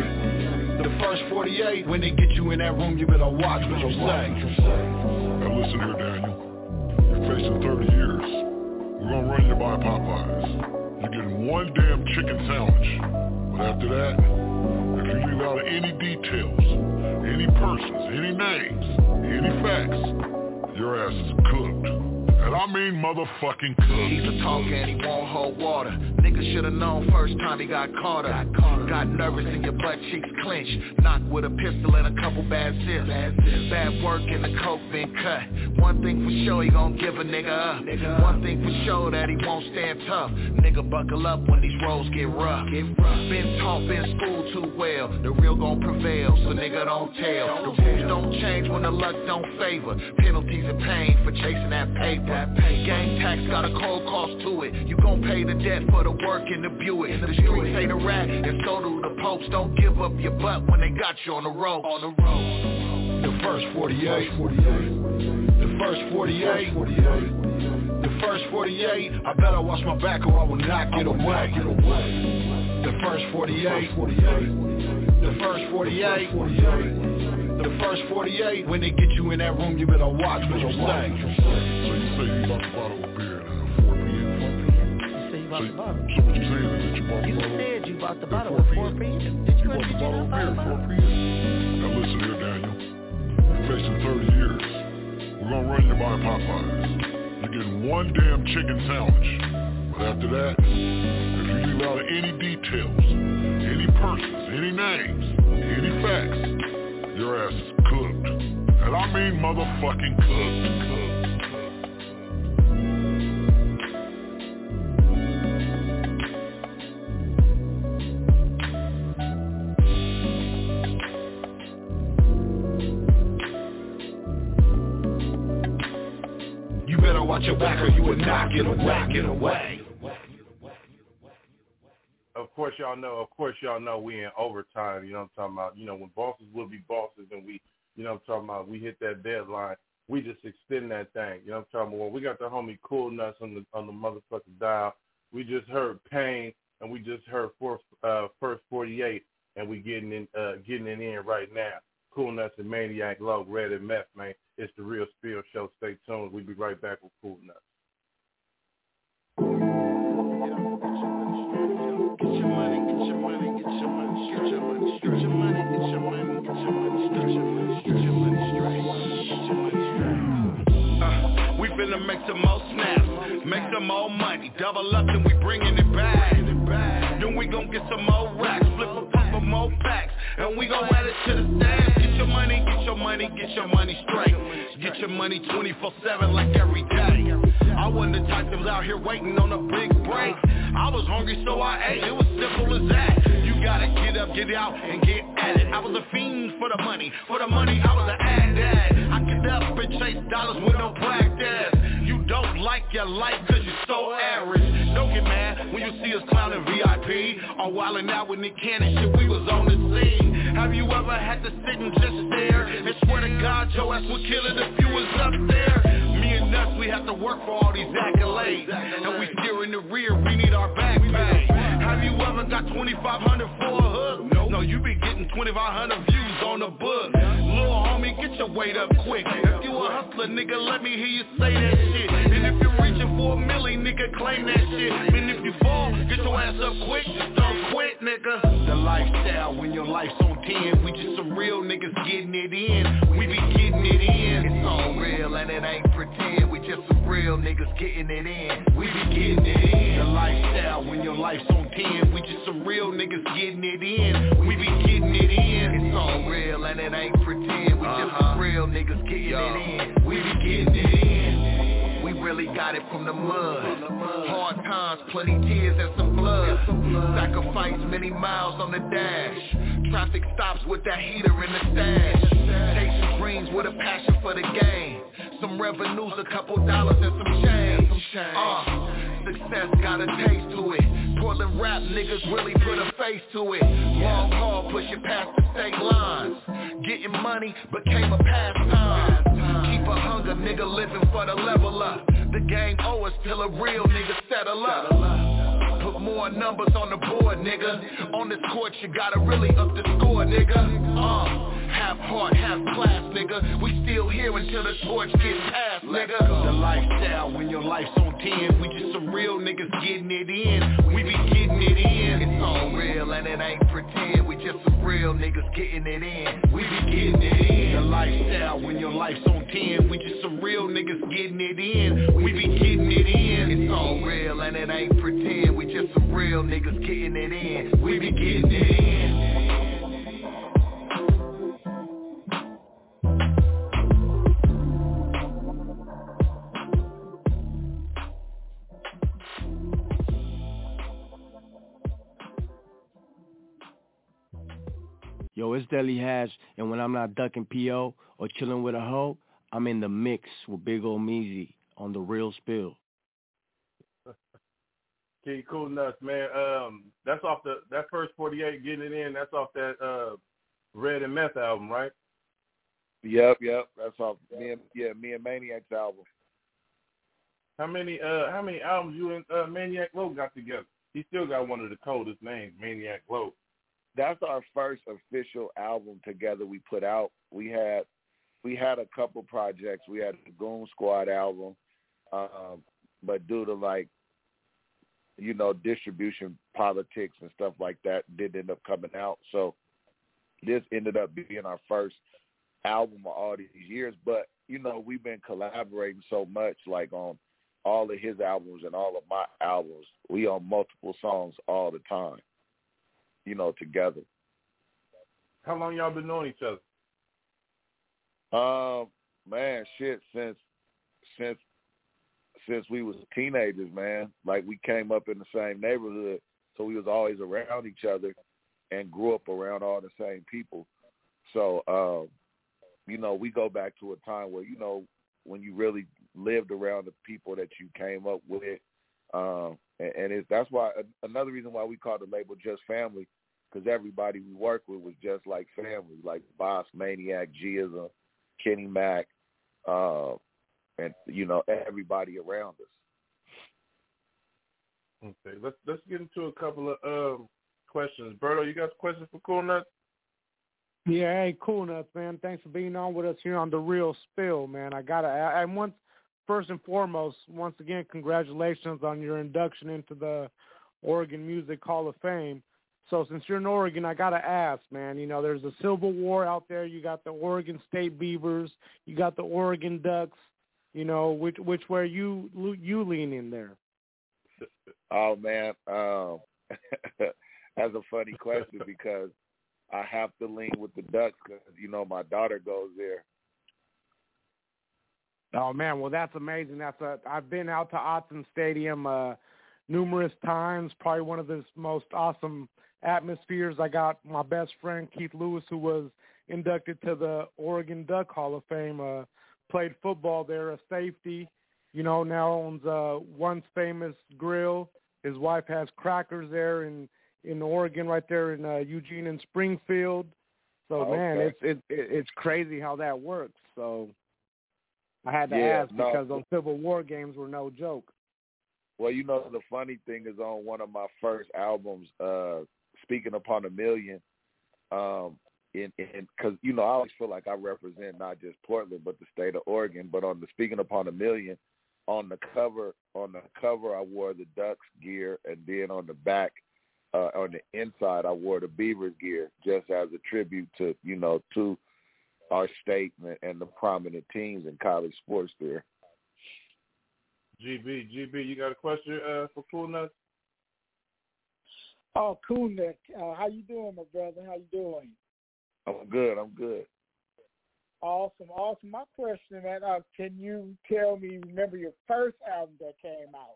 the first forty-eight, when they get you in that room, you better watch what you say. Now listen here, Daniel, you're facing thirty years. We're gonna run you by Popeyes. You're getting one damn chicken sandwich, but after that, if you leave out any details, any persons, any names, any facts, your ass is cooked. And I mean motherfucking cooked. He's a talker and he won't hold water. Nigga should've known first time he got caught up. Got nervous and your butt cheeks clenched. Knocked with a pistol and a couple bad zips. Bad work and the coke been cut. One thing for sure, he gon' give a nigga up. One thing for sure, that he won't stand tough. Nigga buckle up when these roads get rough. Been taught, been schooled too well. The real gon' prevail, so nigga don't tell. The rules don't change when the luck don't favor. Penalties and pain for chasing that paper. Gang tax got a cold cost to it. You gon' pay the debt for the work in the Buick. The streets ain't a rat, and so do the popes. Don't give up your butt when they got you on the road. On the road. The first forty-eight, the first forty-eight, the first forty-eight. I better watch my back or I will not get away. The first forty-eight, the first forty-eight, the first forty-eight. When they get you in that room, you better watch what you say. So you say you bought the bottle of beer at uh, four p.m.? You say you bought so, the bottle. So what you saying is that you bought the you bottle? You said you bought the bottle at four p.m. Did you, you bought the bottle of beer at four p.m.? Now listen here, Daniel. You're facing thirty years. We're gonna run you by Popeyes. You're getting one damn chicken sandwich. But after that, if you leave out any details, any persons, any names, any facts, your ass is cooked. And I mean motherfucking cooked. You better watch your back or you will not get away, get away. Of course y'all know, of course y'all know we in overtime, you know what I'm talking about. You know, when bosses will be bosses and we, you know what I'm talking about, we hit that deadline, we just extend that thing. You know what I'm talking about? When we got the homie Cool Nuts on the on the motherfucking dial, we just heard Pain and we just heard four, uh, First forty-eight. and we getting in, uh, getting it in right now. Cool Nuts and Maniac Low, Red and Meth, man. It's the Real Spill Show. Stay tuned. We'll be right back with Cool Nuts. Get your money, get your money, get your money straight. Get your money straight. Get your money, get your money, get your money straight. Get your money straight. Get your money straight. Get your money straight. Uh, we finna make some more snaps, make some more money, double up and we bringing it back. Then we gon' get some more racks, flip a couple more packs, and we gon' add it to the stash. Get your money, get your money, get your money straight. Get your money twenty-four seven like every day. I wasn't the type that was out here waiting on a big break. I was hungry so I ate, it was simple as that. You gotta get up, get out, and get at it. I was a fiend for the money, for the money I was an ad dad. I get up and chase dollars with no practice. You don't like your life cause you're so average. Don't get mad when you see us clowning V I P or wildin' out with Nick Cannon shit, we was on the scene. Have you ever had to sit and just stare and swear to God your ass would kill it if you was up there? Me and Nuts, we have to work for all these accolades, and we steer in the rear, we need our back pay. Have you ever got twenty-five hundred for a hook? No, no, you be getting twenty-five hundred views on the book. Little homie, get your weight up quick. If you a hustler, nigga, let me hear you say that shit. And if you're reaching for a milli, nigga, claim that shit. And if you fall, get your ass up quick, just don't quit, nigga. The lifestyle, when your life's on ten, we just some real niggas getting it in. We be getting it in. It's all real and it ain't pretend. We just some real niggas getting it in. We be getting it in. The lifestyle, when your life's on ten, we just some real niggas getting it in. We be getting it in. It's all real and it ain't pretend. We just some real niggas getting it in. We be getting it in. We really got it from the mud. Hard times, plenty tears and some blood. Sacrifice many miles on the dash. Traffic stops with that heater in the stash. Chasing dreams with a passion for the game. Some revenues, a couple dollars and some change. Uh, success got a taste to it. Portland rap niggas really put a face to it. Long haul pushing past the state lines. Getting money became a pastime. Keep a hunger, nigga living for the level up. The game owe us till a real nigga settle up. Put more numbers on the board, nigga. On this court, you gotta really up the score, nigga. Uh, have heart, have class, nigga. We still here until the torch gets passed, nigga. The lifestyle, when your life's on ten, we just some real niggas getting it in. We be getting it in. It's all real and it ain't pretend. We just some real niggas getting it in. We be getting it in. The lifestyle, when your life's on ten, we just some real niggas getting it in. We be getting it in. It's all real and it ain't pretend. We just some real niggas getting it in. We be getting it in. Yo, it's Deli Hash, and when I'm not ducking P O or chilling with a hoe, I'm in the mix with Big Ol' Meezy on The Real Spill. Okay, Cool Nuts, man. Um, that's off the that first forty-eight, getting it in. That's off that uh, Red and Meth album, right? Yep, yep. That's off me and yeah, me and Maniac's album. How many uh how many albums you and uh, Maniac Low got together? He still got one of the coldest names, Maniac Low. That's our first official album together we put out. We had we had a couple projects. We had the Goon Squad album, um, but due to like, you know, distribution politics and stuff like that, didn't end up coming out. So this ended up being our first album of all these years. But, you know, we've been collaborating so much, like on all of his albums and all of my albums. We on multiple songs all the time, you know, together. How long y'all been knowing each other? Um, man, shit, since since since we was teenagers, man. Like, we came up in the same neighborhood, so we was always around each other and grew up around all the same people. So, um, you know, we go back to a time where, you know, when you really lived around the people that you came up with. Um, and and it, that's why another reason why we call the label Just Family, because everybody we work with was just like family, like Boss, Maniac, G-ism, Kenny Mac, uh, and, you know, everybody around us. Okay, let's let's get into a couple of um, questions. Berto, you got questions for Cool Nuts? Yeah, hey, Cool Nuts, man. Thanks for being on with us here on The Real Spill, man. I got to, and once, first and foremost, once again, congratulations on your induction into the Oregon Music Hall of Fame. So since you're in Oregon, I got to ask, man, you know, there's a Civil War out there. You got the Oregon State Beavers. You got the Oregon Ducks. You know, which which way you you lean in there? Oh, man, um, that's a funny question because I have to lean with the Ducks because, you know, my daughter goes there. Oh, man, well, that's amazing. That's a, I've been out to Autzen Stadium uh, numerous times, probably one of the most awesome atmospheres. I got my best friend, Keith Lewis, who was inducted to the Oregon Duck Hall of Fame, uh, played football there, a safety, you know, now owns uh, Once Famous Grill. His wife has Crackers there in, in Oregon, right there in uh, Eugene and Springfield. So, okay. man, it's it, it, it's crazy how that works. So I had to yeah, ask no. because those Civil War games were no joke. Well, you know, the funny thing is on one of my first albums, uh, Speaking Upon a Million, um, in because, you know, I always feel like I represent not just Portland but the state of Oregon. But on the Speaking Upon a Million, on the cover, on the cover, I wore the Ducks gear, and then on the back, uh, on the inside, I wore the Beavers gear, just as a tribute to, you know, to our state and, and the prominent teams in college sports there. G B, G B, you got a question uh, for Cool Nuts? Oh, Cool Nuts, uh, how you doing, my brother? How you doing? I'm good. I'm good. Awesome, awesome. My question, man, uh, can you tell me, remember your first album that came out?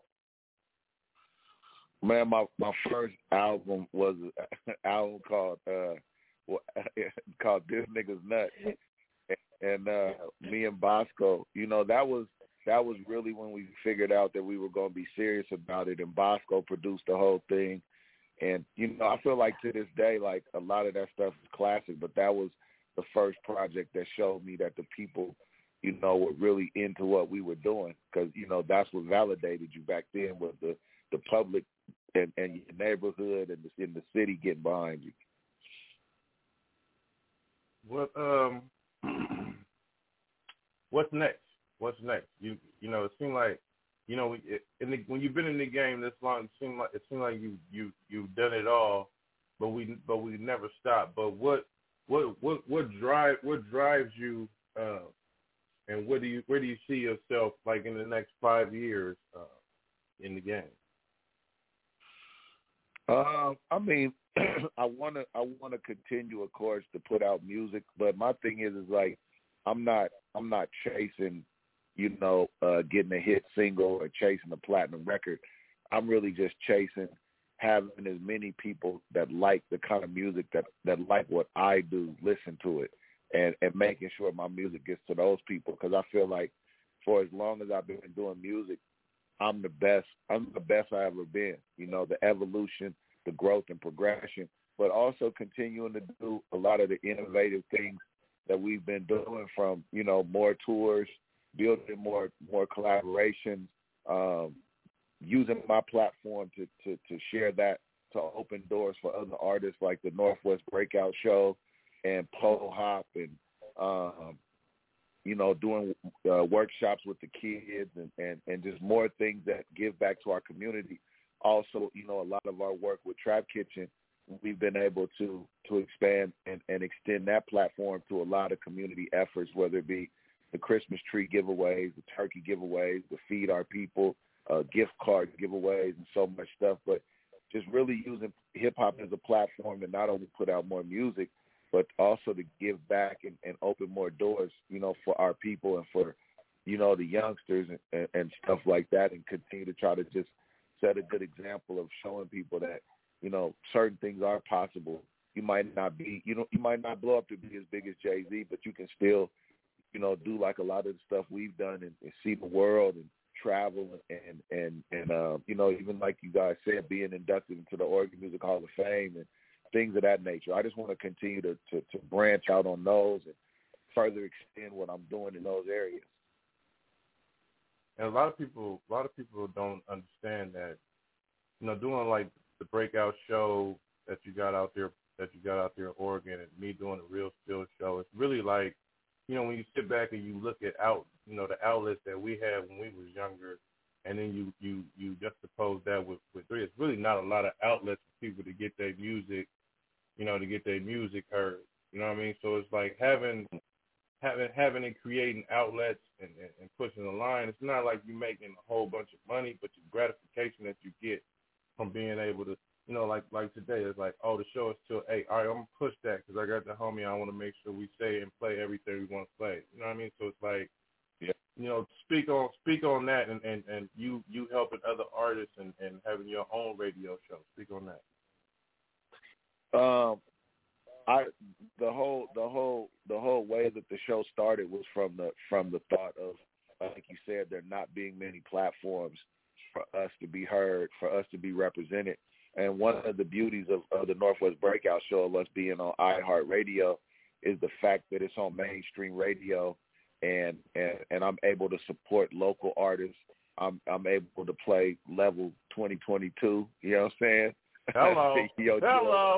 Man, my, my first album was an album called uh, called This Nigga's Nuts, and uh, me and Bosco, you know, that was that was really when we figured out that we were going to be serious about it, and Bosco produced the whole thing. And, you know, I feel like to this day, like, a lot of that stuff is classic, but that was the first project that showed me that the people, you know, were really into what we were doing because, you know, that's what validated you back then was the, the public and, and your neighborhood and the, in the city getting behind you. What um, what's next? What's next? You you know, it seemed like, you know, it, in the, when you've been in the game this long, it seemed like it seemed like you you you've done it all, but we but we never stopped. But what what what what drive what drives you, uh, and what do you where do you see yourself like in the next five years uh, in the game? Uh, I mean, I want to I want to continue, of course, to put out music. But my thing is, is like I'm not I'm not chasing, you know, uh, getting a hit single or chasing a platinum record. I'm really just chasing having as many people that like the kind of music that, that like what I do, listen to it, and, and making sure my music gets to those people. Because I feel like for as long as I've been doing music, I'm the best. I'm the best I've ever been. You know, the evolution, the growth and progression, but also continuing to do a lot of the innovative things that we've been doing, from, you know, more tours, building more more collaborations, um, using my platform to, to, to share that, to open doors for other artists like the Northwest Breakout Show and Pole Hop, and, um, you know, doing uh, workshops with the kids and, and, and just more things that give back to our community. Also, you know, a lot of our work with Trap Kitchen, we've been able to, to expand and, and extend that platform to a lot of community efforts, whether it be the Christmas tree giveaways, the turkey giveaways, the Feed Our People, uh, gift card giveaways, and so much stuff. But just really using hip-hop as a platform to not only put out more music, but also to give back and, and open more doors, you know, for our people and for, you know, the youngsters and, and, and stuff like that, and continue to try to just set a good example of showing people that, you know, certain things are possible. You might not be, you know, you might not blow up to be as big as Jay-Z, but you can still, you know, do like a lot of the stuff we've done and, and see the world and travel and, and, and uh, you know, even like you guys said, being inducted into the Oregon Music Hall of Fame and things of that nature. I just want to continue to, to, to branch out on those and further extend what I'm doing in those areas. And a lot of people, a lot of people don't understand that, you know, doing like the Breakout Show, that you got out there that you got out there in Oregon, and me doing a Real Spill show. It's really like, you know, when you sit back and you look at out, you know, the outlets that we had when we was younger, and then you you you juxtapose that with with three. It's really not a lot of outlets for people to get their music, you know, to get their music heard. You know what I mean? So it's like having having having and creating outlets and, and, and pushing the line. It's not like you're making a whole bunch of money, but the gratification that you get from being able to, you know, like like today, it's like, oh, the show is till eight. All right, I'm gonna push that because I got the homie. I want to make sure we say and play everything we want to play. You know what I mean? So it's like, yeah, you know, speak on speak on that, and, and, and you you helping other artists and, and having your own radio show. Speak on that. Um. I the whole the whole the whole way that the show started was from the from the thought of, like you said, there not being many platforms for us to be heard, for us to be represented. And one of the beauties of, of the Northwest Breakout Show, of us being on iHeartRadio, is the fact that it's on mainstream radio, and and, and I'm able to support local artists. I'm I'm able to play level twenty twenty-two. You know what I'm saying? Hello. Yo, Hello.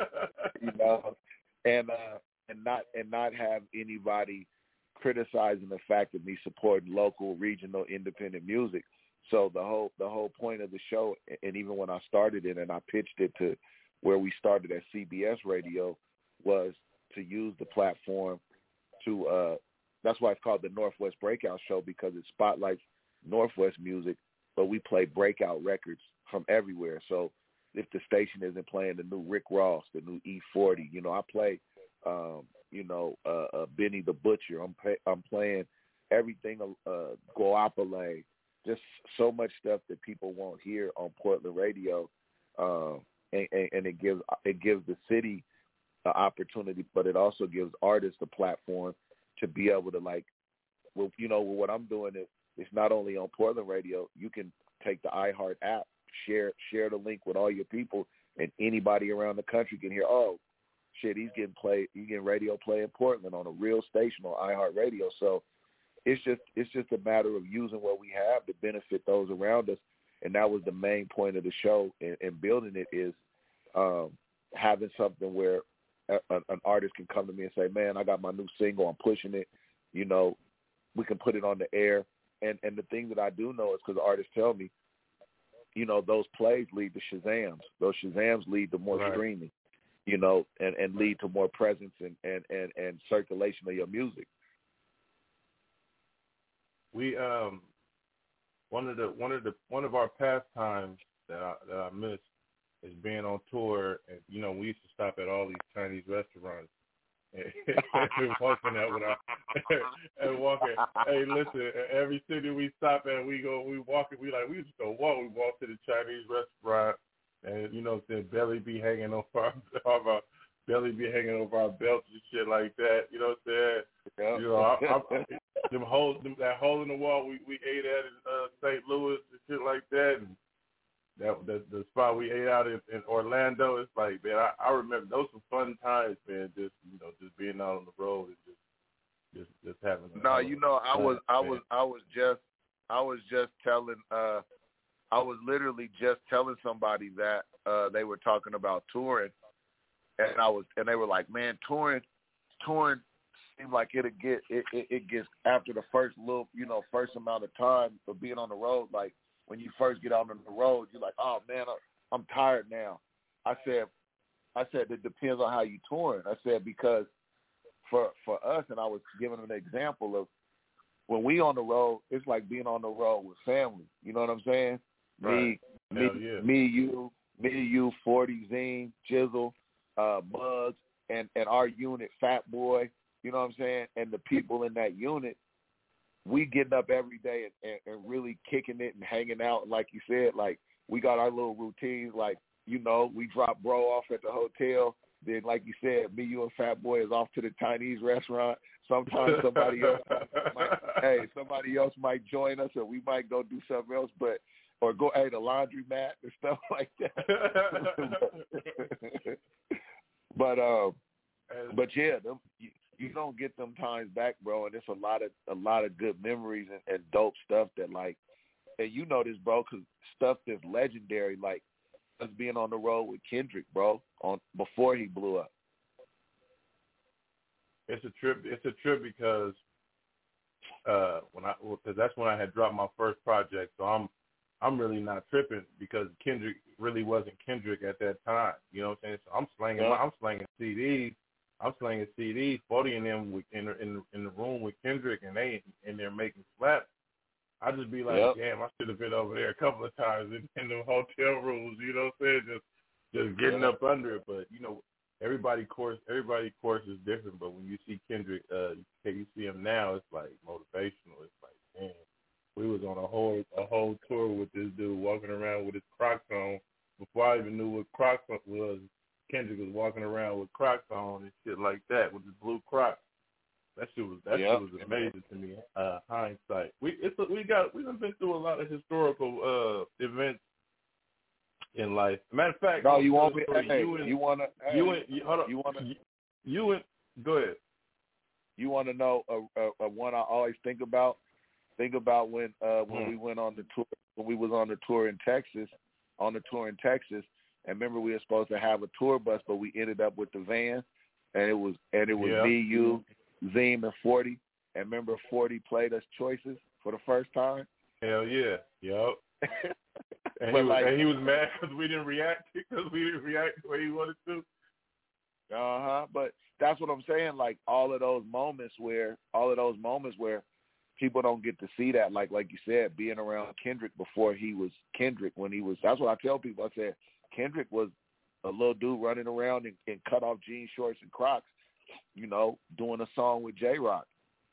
You know, and uh, and not and not have anybody criticizing the fact of me supporting local, regional, independent music. So the whole the whole point of the show, and even when I started it and I pitched it to where we started at C B S Radio, was to use the platform to. Uh, that's why it's called the Northwest Breakout Show, because it spotlights Northwest music, but we play breakout records from everywhere. So if the station isn't playing the new Rick Ross, the new E forty, you know, I play, um, you know, uh, uh, Benny the Butcher. I'm pay, I'm playing everything, uh, Guapale, just so much stuff that people won't hear on Portland radio, uh, and, and, and it gives it gives the city an opportunity, but it also gives artists a platform to be able to, like, well, you know, what I'm doing is it's not only on Portland radio. You can take the iHeart app, share share the link with all your people, and anybody around the country can hear, oh, shit, he's getting play, he's getting radio play in Portland on a real station on iHeartRadio. So it's just it's just a matter of using what we have to benefit those around us, and that was the main point of the show. And, and building it is um, having something where a, a, an artist can come to me and say, man, I got my new single, I'm pushing it. You know, we can put it on the air. And and the thing that I do know is, because artists tell me, you know, those plays lead to Shazams. Those Shazams lead to more right. streaming, you know, and, and lead to more presence and, and, and, and circulation of your music. We um one of the one of the one of our pastimes that I that I miss is being on tour, and you know, we used to stop at all these Chinese restaurants and walking out with our and walking. Hey, listen, every city we stop at, we go, we walk it. We like, we just go walk. We walk to the Chinese restaurant, and you know, the belly be hanging over our, our belly be hanging over our belts and shit like that. You know what I'm saying? Yep. You know, I, I, them holes, them, that hole in the wall we we ate at in uh, Saint Louis and shit like that. And That the, the spot we ate out in, in Orlando, it's like, man, I, I remember those were fun times, man. Just you know, just being out on the road and just just just having. A, no, you know, I was I was I was just I was just telling uh I was literally just telling somebody that uh they were talking about touring, and I was and they were like, man, touring touring seemed like it'll get it, it it gets after the first little you know first amount of time of being on the road, like. When you first get out on the road, you're like, oh, man, I'm tired now. I said, I said, it depends on how you touring. I said, because for for us, and I was giving an example of when we on the road, it's like being on the road with family. You know what I'm saying? Right. Me, me, yeah. me, you, me, you, forty, Zine, Jizzle, uh, Bugs, and, and our unit, Fat Boy, you know what I'm saying? And the people in that unit, we getting up every day and, and, and really kicking it and hanging out. Like you said, like we got our little routines. Like, you know, we drop bro off at the hotel. Then, like you said, me, you, and Fat Boy is off to the Chinese restaurant. Sometimes somebody else might, hey, somebody else might join us, or we might go do something else. But or go, hey, the laundry mat and stuff like that. but um, but yeah, them. You, You don't get them times back, bro, and it's a lot of a lot of good memories and, and dope stuff that, like, and you know this, bro, because stuff that's legendary, like us being on the road with Kendrick, bro, before he blew up. It's a trip. It's a trip because uh, when I because that's when I had dropped my first project. So I'm I'm really not tripping because Kendrick really wasn't Kendrick at that time. You know what I'm saying? So I'm slanging Yeah. I'm slanging C Ds. I'm slanging C Ds. forty in them with, in in in the room with Kendrick, and they in there making slaps. I just be like, Yep. damn, I should have been over there a couple of times in, in the hotel rooms. You know what I'm saying? Just just getting Yeah. up under it. But you know. Everybody course, everybody course is different, but when you see Kendrick, uh, you see him now, it's like motivational. It's like, man, we was on a whole a whole tour with this dude walking around with his Crocs on. Before I even knew what Crocs was, Kendrick was walking around with Crocs on and shit like that with his blue Crocs. That shit was that Yep. shit was amazing to me. Uh, hindsight, we it's a, we got we've been through a lot of historical uh events in life. Matter of fact, No, you want me? story, Hey, you and you want to? Hey, you and you, hold on. You want to? You, you and go ahead. You want to know a, a, a one I always think about? Think about when uh, when Hmm. we went on the tour, when we was on the tour in Texas, on the tour in Texas, and remember we were supposed to have a tour bus, but we ended up with the van, and it was and it was Yeah. me, you, Zim, and forty. And remember, forty played us Choices for the first time. Hell yeah, yup. And, But he was, like- and he was mad because we didn't react because we didn't react the way he wanted to. Uh huh. But that's what I'm saying. Like all of those moments where, all of those moments where people don't get to see that. Like, like you said, being around Kendrick before he was Kendrick. When he was, that's what I tell people. I said Kendrick was a little dude running around in, in cut off jean shorts and Crocs. You know, doing a song with J Rock.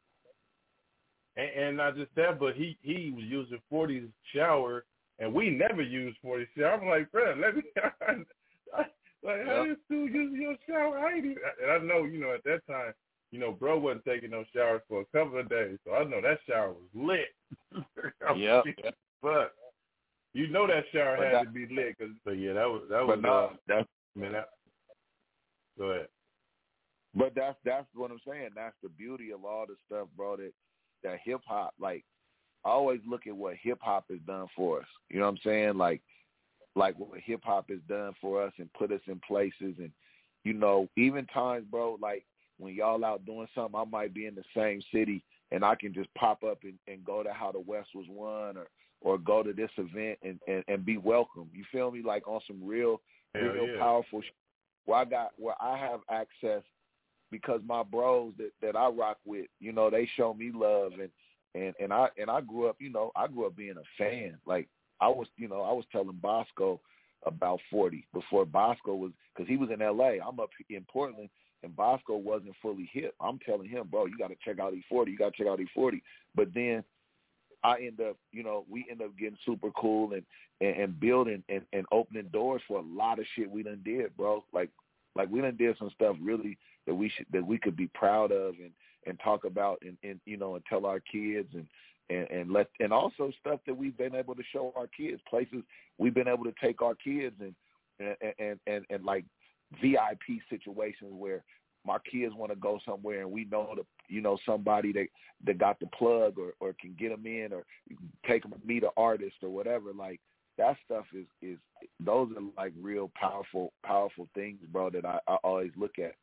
And, and not just that, but he he was using forty's shower, and we never used forty's shower. I'm like, bro, let me. I, like, how Yeah. this dude using your shower? I ain't even, and I know, you know, at that time, you know, bro wasn't taking no showers for a couple of days, so I know that shower was lit. Yeah. But you know that shower But had that- to be lit. Cause, so yeah, that was that was. But no, uh, that's man, that, go ahead. But that's that's what I'm saying. That's the beauty of all the stuff, bro. That that hip hop, like, I always look at what hip hop has done for us. You know what I'm saying? Like, like what hip hop has done for us and put us in places, and you know, even times, bro, like when y'all out doing something, I might be in the same city and I can just pop up and, and go to How the West Was Won, or or go to this event and, and, and be welcome. You feel me? Like on some real, Hell real yeah. powerful. Sh- where I got where I have access. Because my bros that, that I rock with, you know, they show me love, and, and, and I and I grew up, you know, I grew up being a fan. Like I was, you know, I was telling Bosco about forty before Bosco was, because he was in L A. I'm up in Portland, and Bosco wasn't fully hip. I'm telling him, bro, you got to check out E forty. You got to check out E forty. But then I end up, you know, we end up getting super cool and and, and building and, and opening doors for a lot of shit we done did, bro. Like like we done did some stuff really that we should that we could be proud of and, and talk about and, and you know and tell our kids and, and, and let and also stuff that we've been able to show our kids, places we've been able to take our kids and and and, and, and like V I P situations where my kids want to go somewhere and we know the you know somebody that that got the plug or, or can get them in or take them to meet an artist or whatever. Like that stuff is is those are like real powerful powerful things, bro, that I, I always look at.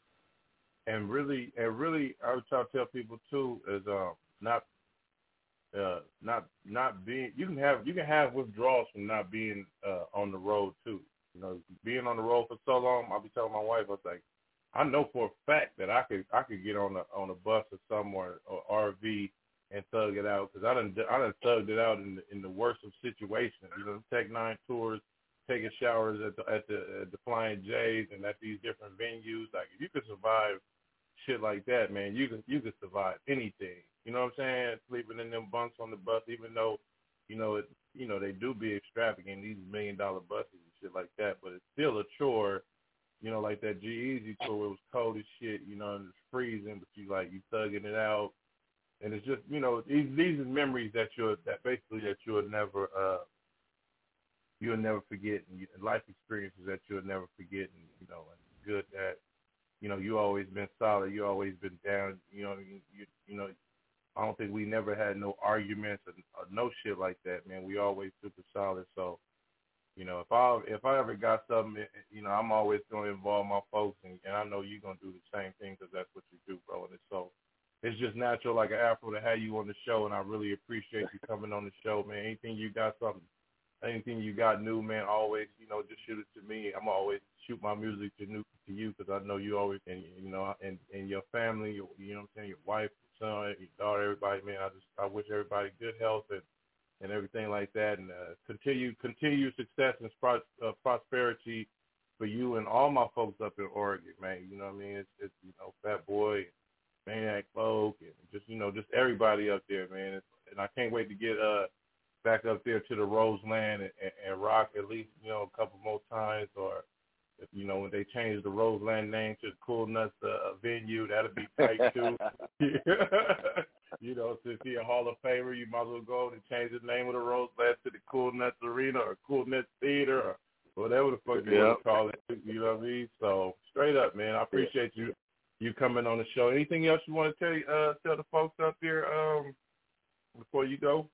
And really, and really, I would try to tell people too is um not, uh not not being. You can have you can have withdrawals from not being uh on the road too. You know, being on the road for so long. I'll be telling my wife, I was like, I know for a fact that I could I could get on a on a bus or somewhere or R V and thug it out, because I done I done thugged it out in the, in the worst of situations. You know, Tech Nine tours, taking showers at the at the at the Flying J's and at these different venues. Like if you could survive shit like that, man, you can you can survive anything. You know what I'm saying? Sleeping in them bunks on the bus, even though, you know, it you know, they do be extravagant, these million dollar buses and shit like that, but it's still a chore, you know, like that G-Eazy tour where it was cold as shit, you know, and it's freezing, but you like you thugging it out. And it's just, you know, these these are memories that you'll that basically that you'll never uh you'll never forget, and life experiences that you'll never forget, and you know, and it's good that, you know, you always been solid. You always been down. You know, you, you, you know, I don't think we never had no arguments or, or no shit like that, man. We always super solid. So, You know, if I if I ever got something, you know, I'm always going to involve my folks, and, and I know you're going to do the same thing because that's what you do, bro. And it's so it's just natural, like an Afro, to have you on the show, and I really appreciate you coming on the show, man. Anything you got something, anything you got new, man, always, you know, just shoot it to me. I'm always shoot my music to new to you because I know you always, and you know, and and your family, you know what I'm saying, your wife, your son, your daughter, everybody, man. I just I wish everybody good health and. and everything like that, and uh, continue continue success and pro- uh, prosperity for you and all my folks up in Oregon, man. You know what I mean? It's, it's you know, Fat Boy, Maniac Folk, and just, you know, just everybody up there, man. It's, and I can't wait to get uh back up there to the Roseland and, and, and rock at least, you know, a couple more times, or if, you know, when they change the Roseland name to the Cool Nuts uh, venue, that'll be tight too. You know, since he's a Hall of Famer, you might as well go and change the name of the Roseland to the Cool Nuts Arena or Cool Nuts Theater or whatever the fuck you yep. want to call it. You know what I mean? So straight up, man, I appreciate you you coming on the show. Anything else you want to tell uh, tell the folks out there um, before you go?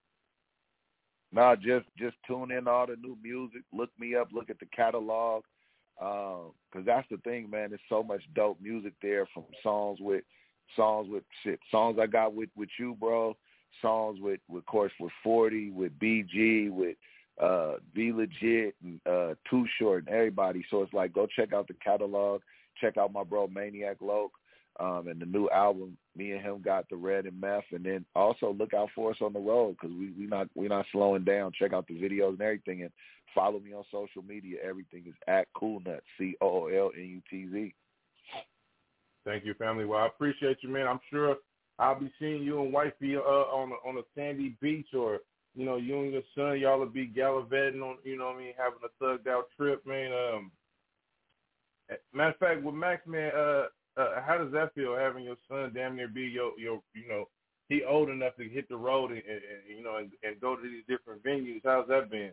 No, just just tune in to all the new music. Look me up. Look at the catalog. Because um, that's the thing, man. There's so much dope music there, from songs with songs with shit, songs I got with, with you, bro. Songs with, with, of course, with forty, with B G, with uh, Be Legit, and uh, Too Short, and everybody. So it's like, go check out the catalog. Check out my bro Maniac Loke, um, and the new album. Me and him got the Red and Meth, and then also look out for us on the road because we we not we not slowing down. Check out the videos and everything, and follow me on social media. Everything is at Cool Nuts, C O O L N U T Z. Thank you, family. Well, I appreciate you, man. I'm sure I'll be seeing you and wifey uh, on a, on a sandy beach, or you know, you and your son, y'all will be gallivanting on, you know what I mean, having a thugged out trip, man. Um, matter of fact, with Max, man, uh, uh, how does that feel, having your son damn near be your, your you know, he old enough to hit the road and, and, and you know, and, and go to these different venues? How's that been?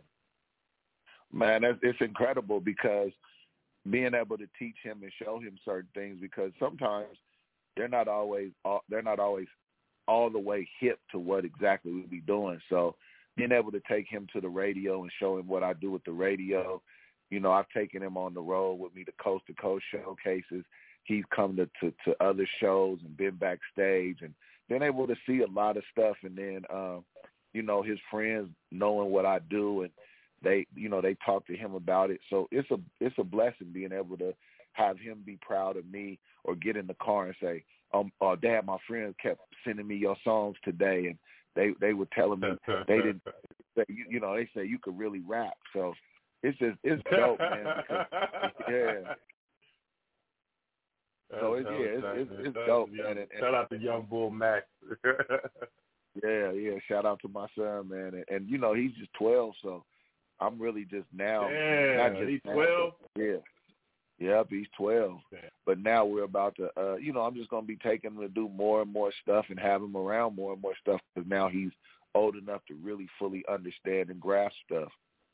Man, that's, it's incredible because being able to teach him and show him certain things, because sometimes they're not always they're not always all the way hip to what exactly we'll be doing. So being able to take him to the radio and show him what I do with the radio, you know, I've taken him on the road with me to Coast to Coast showcases. He's come to, to, to other shows and been backstage and been able to see a lot of stuff. And then, um, you know, his friends knowing what I do, and they, you know, they talk to him about it. So it's a it's a blessing being able to have him be proud of me, or get in the car and say, um, uh, Dad, my friends kept sending me your songs today, and they, they were telling me they didn't, they, you, you know, they say you could really rap. So it's just, it's dope, man. Because, yeah. So it's, yeah, it's, it's, it's dope, man. And, and, shout out to Young Bull Max. yeah, yeah. Shout out to my son, man. And, and you know, he's just twelve, so I'm really just now. Damn, not just he's now, twelve? Yeah. Yep, he's twelve. Okay. But now we're about to, uh, you know, I'm just going to be taking him to do more and more stuff and have him around more and more stuff, because now he's old enough to really fully understand and grasp stuff.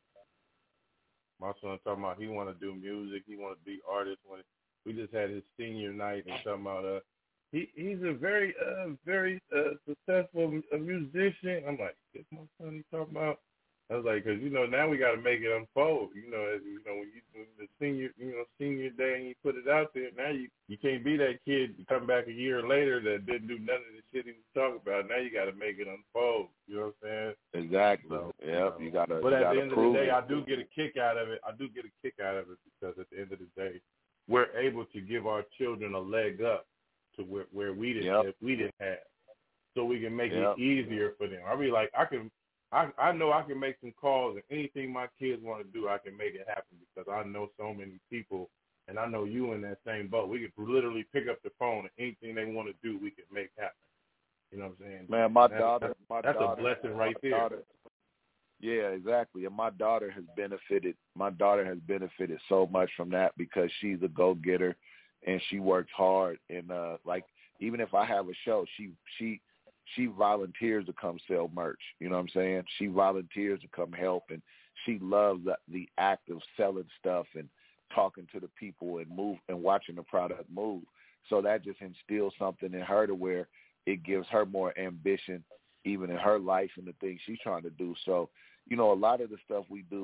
My son talking about he want to do music. He want to be artist. When we just had his senior night and talking about uh, he he's a very uh very uh successful musician. I'm like, is my son he talking about? I was like, because, you know, now we got to make it unfold. You know, as, you know, when you when the senior, you know, senior day and you put it out there, now you, you can't be that kid to come back a year later that didn't do none of the shit he was talking about. Now you got to make it unfold. You know what I'm saying? Exactly. So, yep. You, know, you got to. But at gotta the end of the day, it. I do get a kick out of it. I do get a kick out of it because at the end of the day, we're able to give our children a leg up to where, where we didn't yep. have, we didn't have, so we can make yep. it easier for them. I be like, I can. I, I know I can make some calls, and anything my kids want to do, I can make it happen, because I know so many people, and I know you in that same boat. We can literally pick up the phone, and anything they want to do, we can make happen. You know what I'm saying? Man, my that's, daughter, that's, my that's daughter, a blessing right there. Daughter, yeah, exactly. And my daughter has benefited. My daughter has benefited so much from that, because she's a go-getter, and she works hard. And uh, like, even if I have a show, she she. she volunteers to come sell merch. You know what I'm saying? She volunteers to come help, and she loves the, the act of selling stuff and talking to the people and move and watching the product move. So that just instills something in her to where it gives her more ambition, even in her life and the things she's trying to do. So, you know, a lot of the stuff we do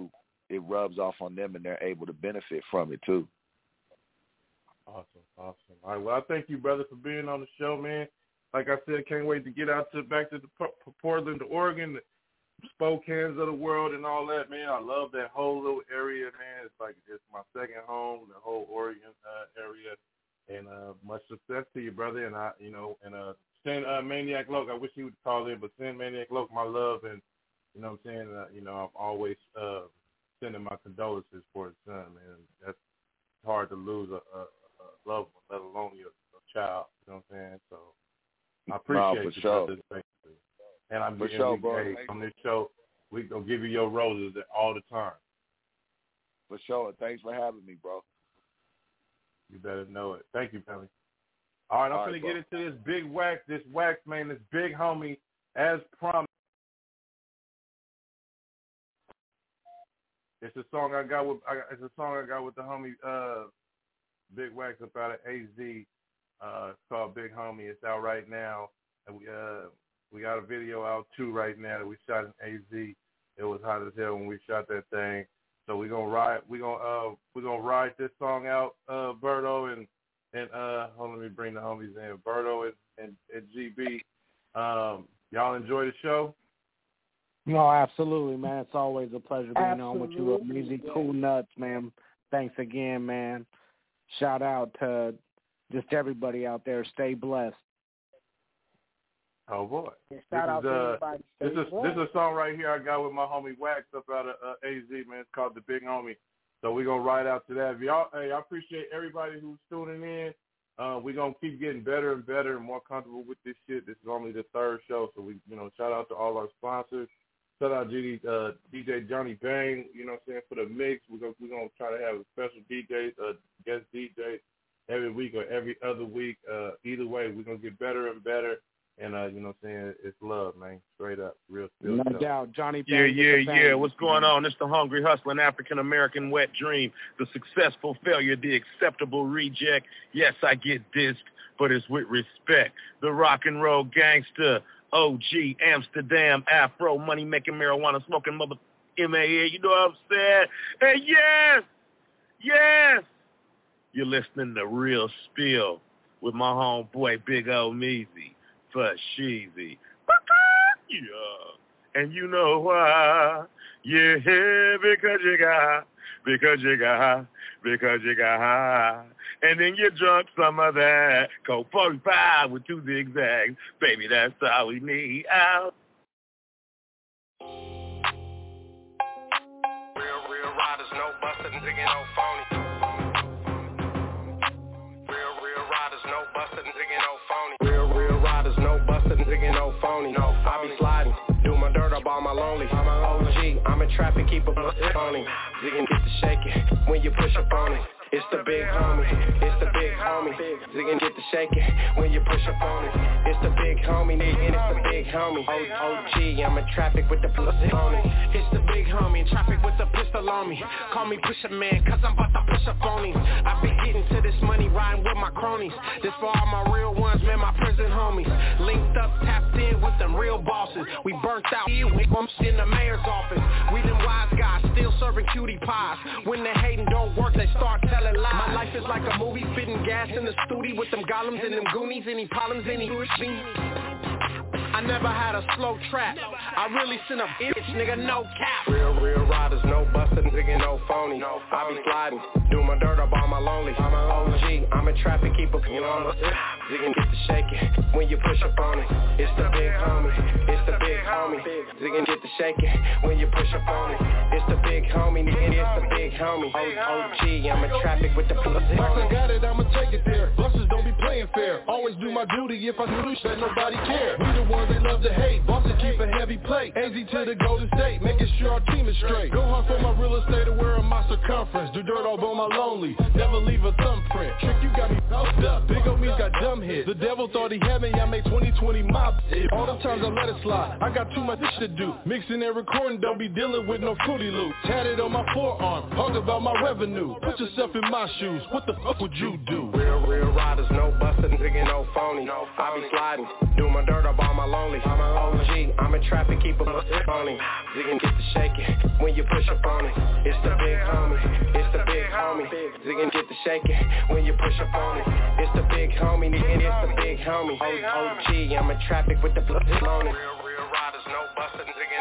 it rubs off on them and they're able to benefit from it too. Awesome, awesome. All right, well, I thank you, brother, for being on the show, man. Like I said, can't wait to get out to back to the Portland, to Oregon, the Spokanes of the world and all that, man. I love that whole little area, man. It's like it's my second home, the whole Oregon uh, area. And uh, much success to you, brother. And I, you know, and uh, send uh, Maniac Loc. I wish he would call in, but send Maniac Loc my love, and you know what I'm saying. Uh, you know, I'm always uh, sending my condolences for his son, man. That's hard to lose a, a, a loved one, let alone your a child. You know what I'm saying? So I appreciate no, you, sure. brother. Thank you. And I'm for getting sure, we, bro. hey, on this show. We gonna give you your roses all the time. For sure. Thanks for having me, bro. You better know it. Thank you, Pelly. All right, I'm All going right, to get into this big wax, this wax, man, this big homie, as promised. It's a song I got with, I, it's a song I got with the homie, uh, Big Wax up out of A Z. Uh, it's called Big Homie. It's out right now. And we, uh, we got a video out too right now that we shot in A Z. It was hot as hell when we shot that thing. So we're gonna ride we're gonna uh we're gonna ride this song out, uh Berto and and uh hold on, let me bring the homies in. Berto and, and, and G B. Um y'all enjoy the show? No, absolutely, man. It's always a pleasure being absolutely. on with you. Music Cool Nuts, man. Thanks again, man. Shout out to just everybody out there. Stay blessed. Oh boy! And This shout is, out to uh, everybody. this is Stay this is a song right here I got with my homie Wax up out of uh, A Z, man. It's called The Big Homie. So we're gonna ride out to that. Y'all, hey, I appreciate everybody who's tuning in. Uh, we're gonna keep getting better and better and more comfortable with this shit. This is only the third show, so we, you know, shout out to all our sponsors. Shout out to uh, D J Johnny Bang, you know what I'm saying, for the mix. We're gonna we're gonna try to have a special D J, uh, guest D J every week or every other week. Uh, either way, we're gonna get better and better. And, uh, you know what I'm saying, it's love, man, straight up, real spill. No show. doubt. Johnny Yeah, Bang yeah, with the yeah. bang. What's going on? It's the hungry, hustling African-American wet dream, the successful failure, the acceptable reject. Yes, I get dissed, but it's with respect. The rock and roll gangster, O G, Amsterdam, Afro, money-making, marijuana-smoking mother M A A, you know what I'm saying? Hey, yes, yes. You're listening to Real Spill with my homeboy, Big O Meezy. For Sheezy. Yeah. And you know why? Yeah, because you got, because you got, because you got high. And then you drunk some of that Coke forty-five with two zigzags. Baby, that's all we need out. Real, real riders, no bustin', digging, no phony. Real, real riders, no bustin', digging, no phony. Real, real riders, no bustin', digging, no phony. No, I be sliding, do my dirt up all my lonely. I'm an O G, I'm in traffic, keep a phony. Ziggin' get to shaking when you push up on it. It's the big homie, it's the big homie. Ziggin' get to shaking when you push up on it. It's the big homie, and it's the big homie. O G, I'm in traffic with the pussy on it. It's the big homie, in traffic with the pistol on me. Call me Pusha Man, cause I'm about to push up on him. I be getting to this money, riding with my cronies. This for all my real ones, man, my prison homies. Linked up, tapped in with them real bosses. We burnt out, we in the mayor's office. We them wise guys, still serving cutie pies. When the hating don't work, they start telling lies. My life is like a movie, spitting gas in the studio with them golems and them goonies. Any problems, any I never had a slow trap. I really sent a bitch, nigga, no cap. Real, real riders, no bustin', nigga, no phony. No, I be sliding, do my dirt up all my lonely. I'm an O G, I'm in traffic, keep a you know, ziggin' get to shaking when you push up on it. It's the big homie, it's the big homie. Ziggin' get to shaking when you push up on it. It's the big homie, and it's the big homie. O G, I'm in traffic with the pussy. Once I got it, I'ma take it there. Busters don't be playing fair. Always do my duty if I knew that nobody cared. We the ones they love to hate. Bosses keep a heavy plate. A Z to the Golden State, making sure our team is straight. Go hard for my real estate or wear my circumference. Do dirt all on my lonely. Never leave a thumbprint. Trick, you got me fucked up. Big O me's got dumb hits. The devil thought he had me. I made twenty twenty mob. All the times I let it slide. I got too much shit to do. Mixing and recording, don't be dealing with no Fruity Loop. Tatted on my forearm. Talk about my revenue. Put yourself in my shoes. What the fuck would you do? Real, real riders, no bustin', ziggin', no phony. I be sliding, do my dirt up on my lonely. O G, I'm in traffic, keep a phony. Ziggin' get the shaking when you push up on it. It's the big homie, it's the big homie. Ziggin' get the shaking when you push up on it. It's the big homie, nigga, it's the big homie. O G, I'm in traffic with the on it. Real, real riders, no bustin', ziggin'.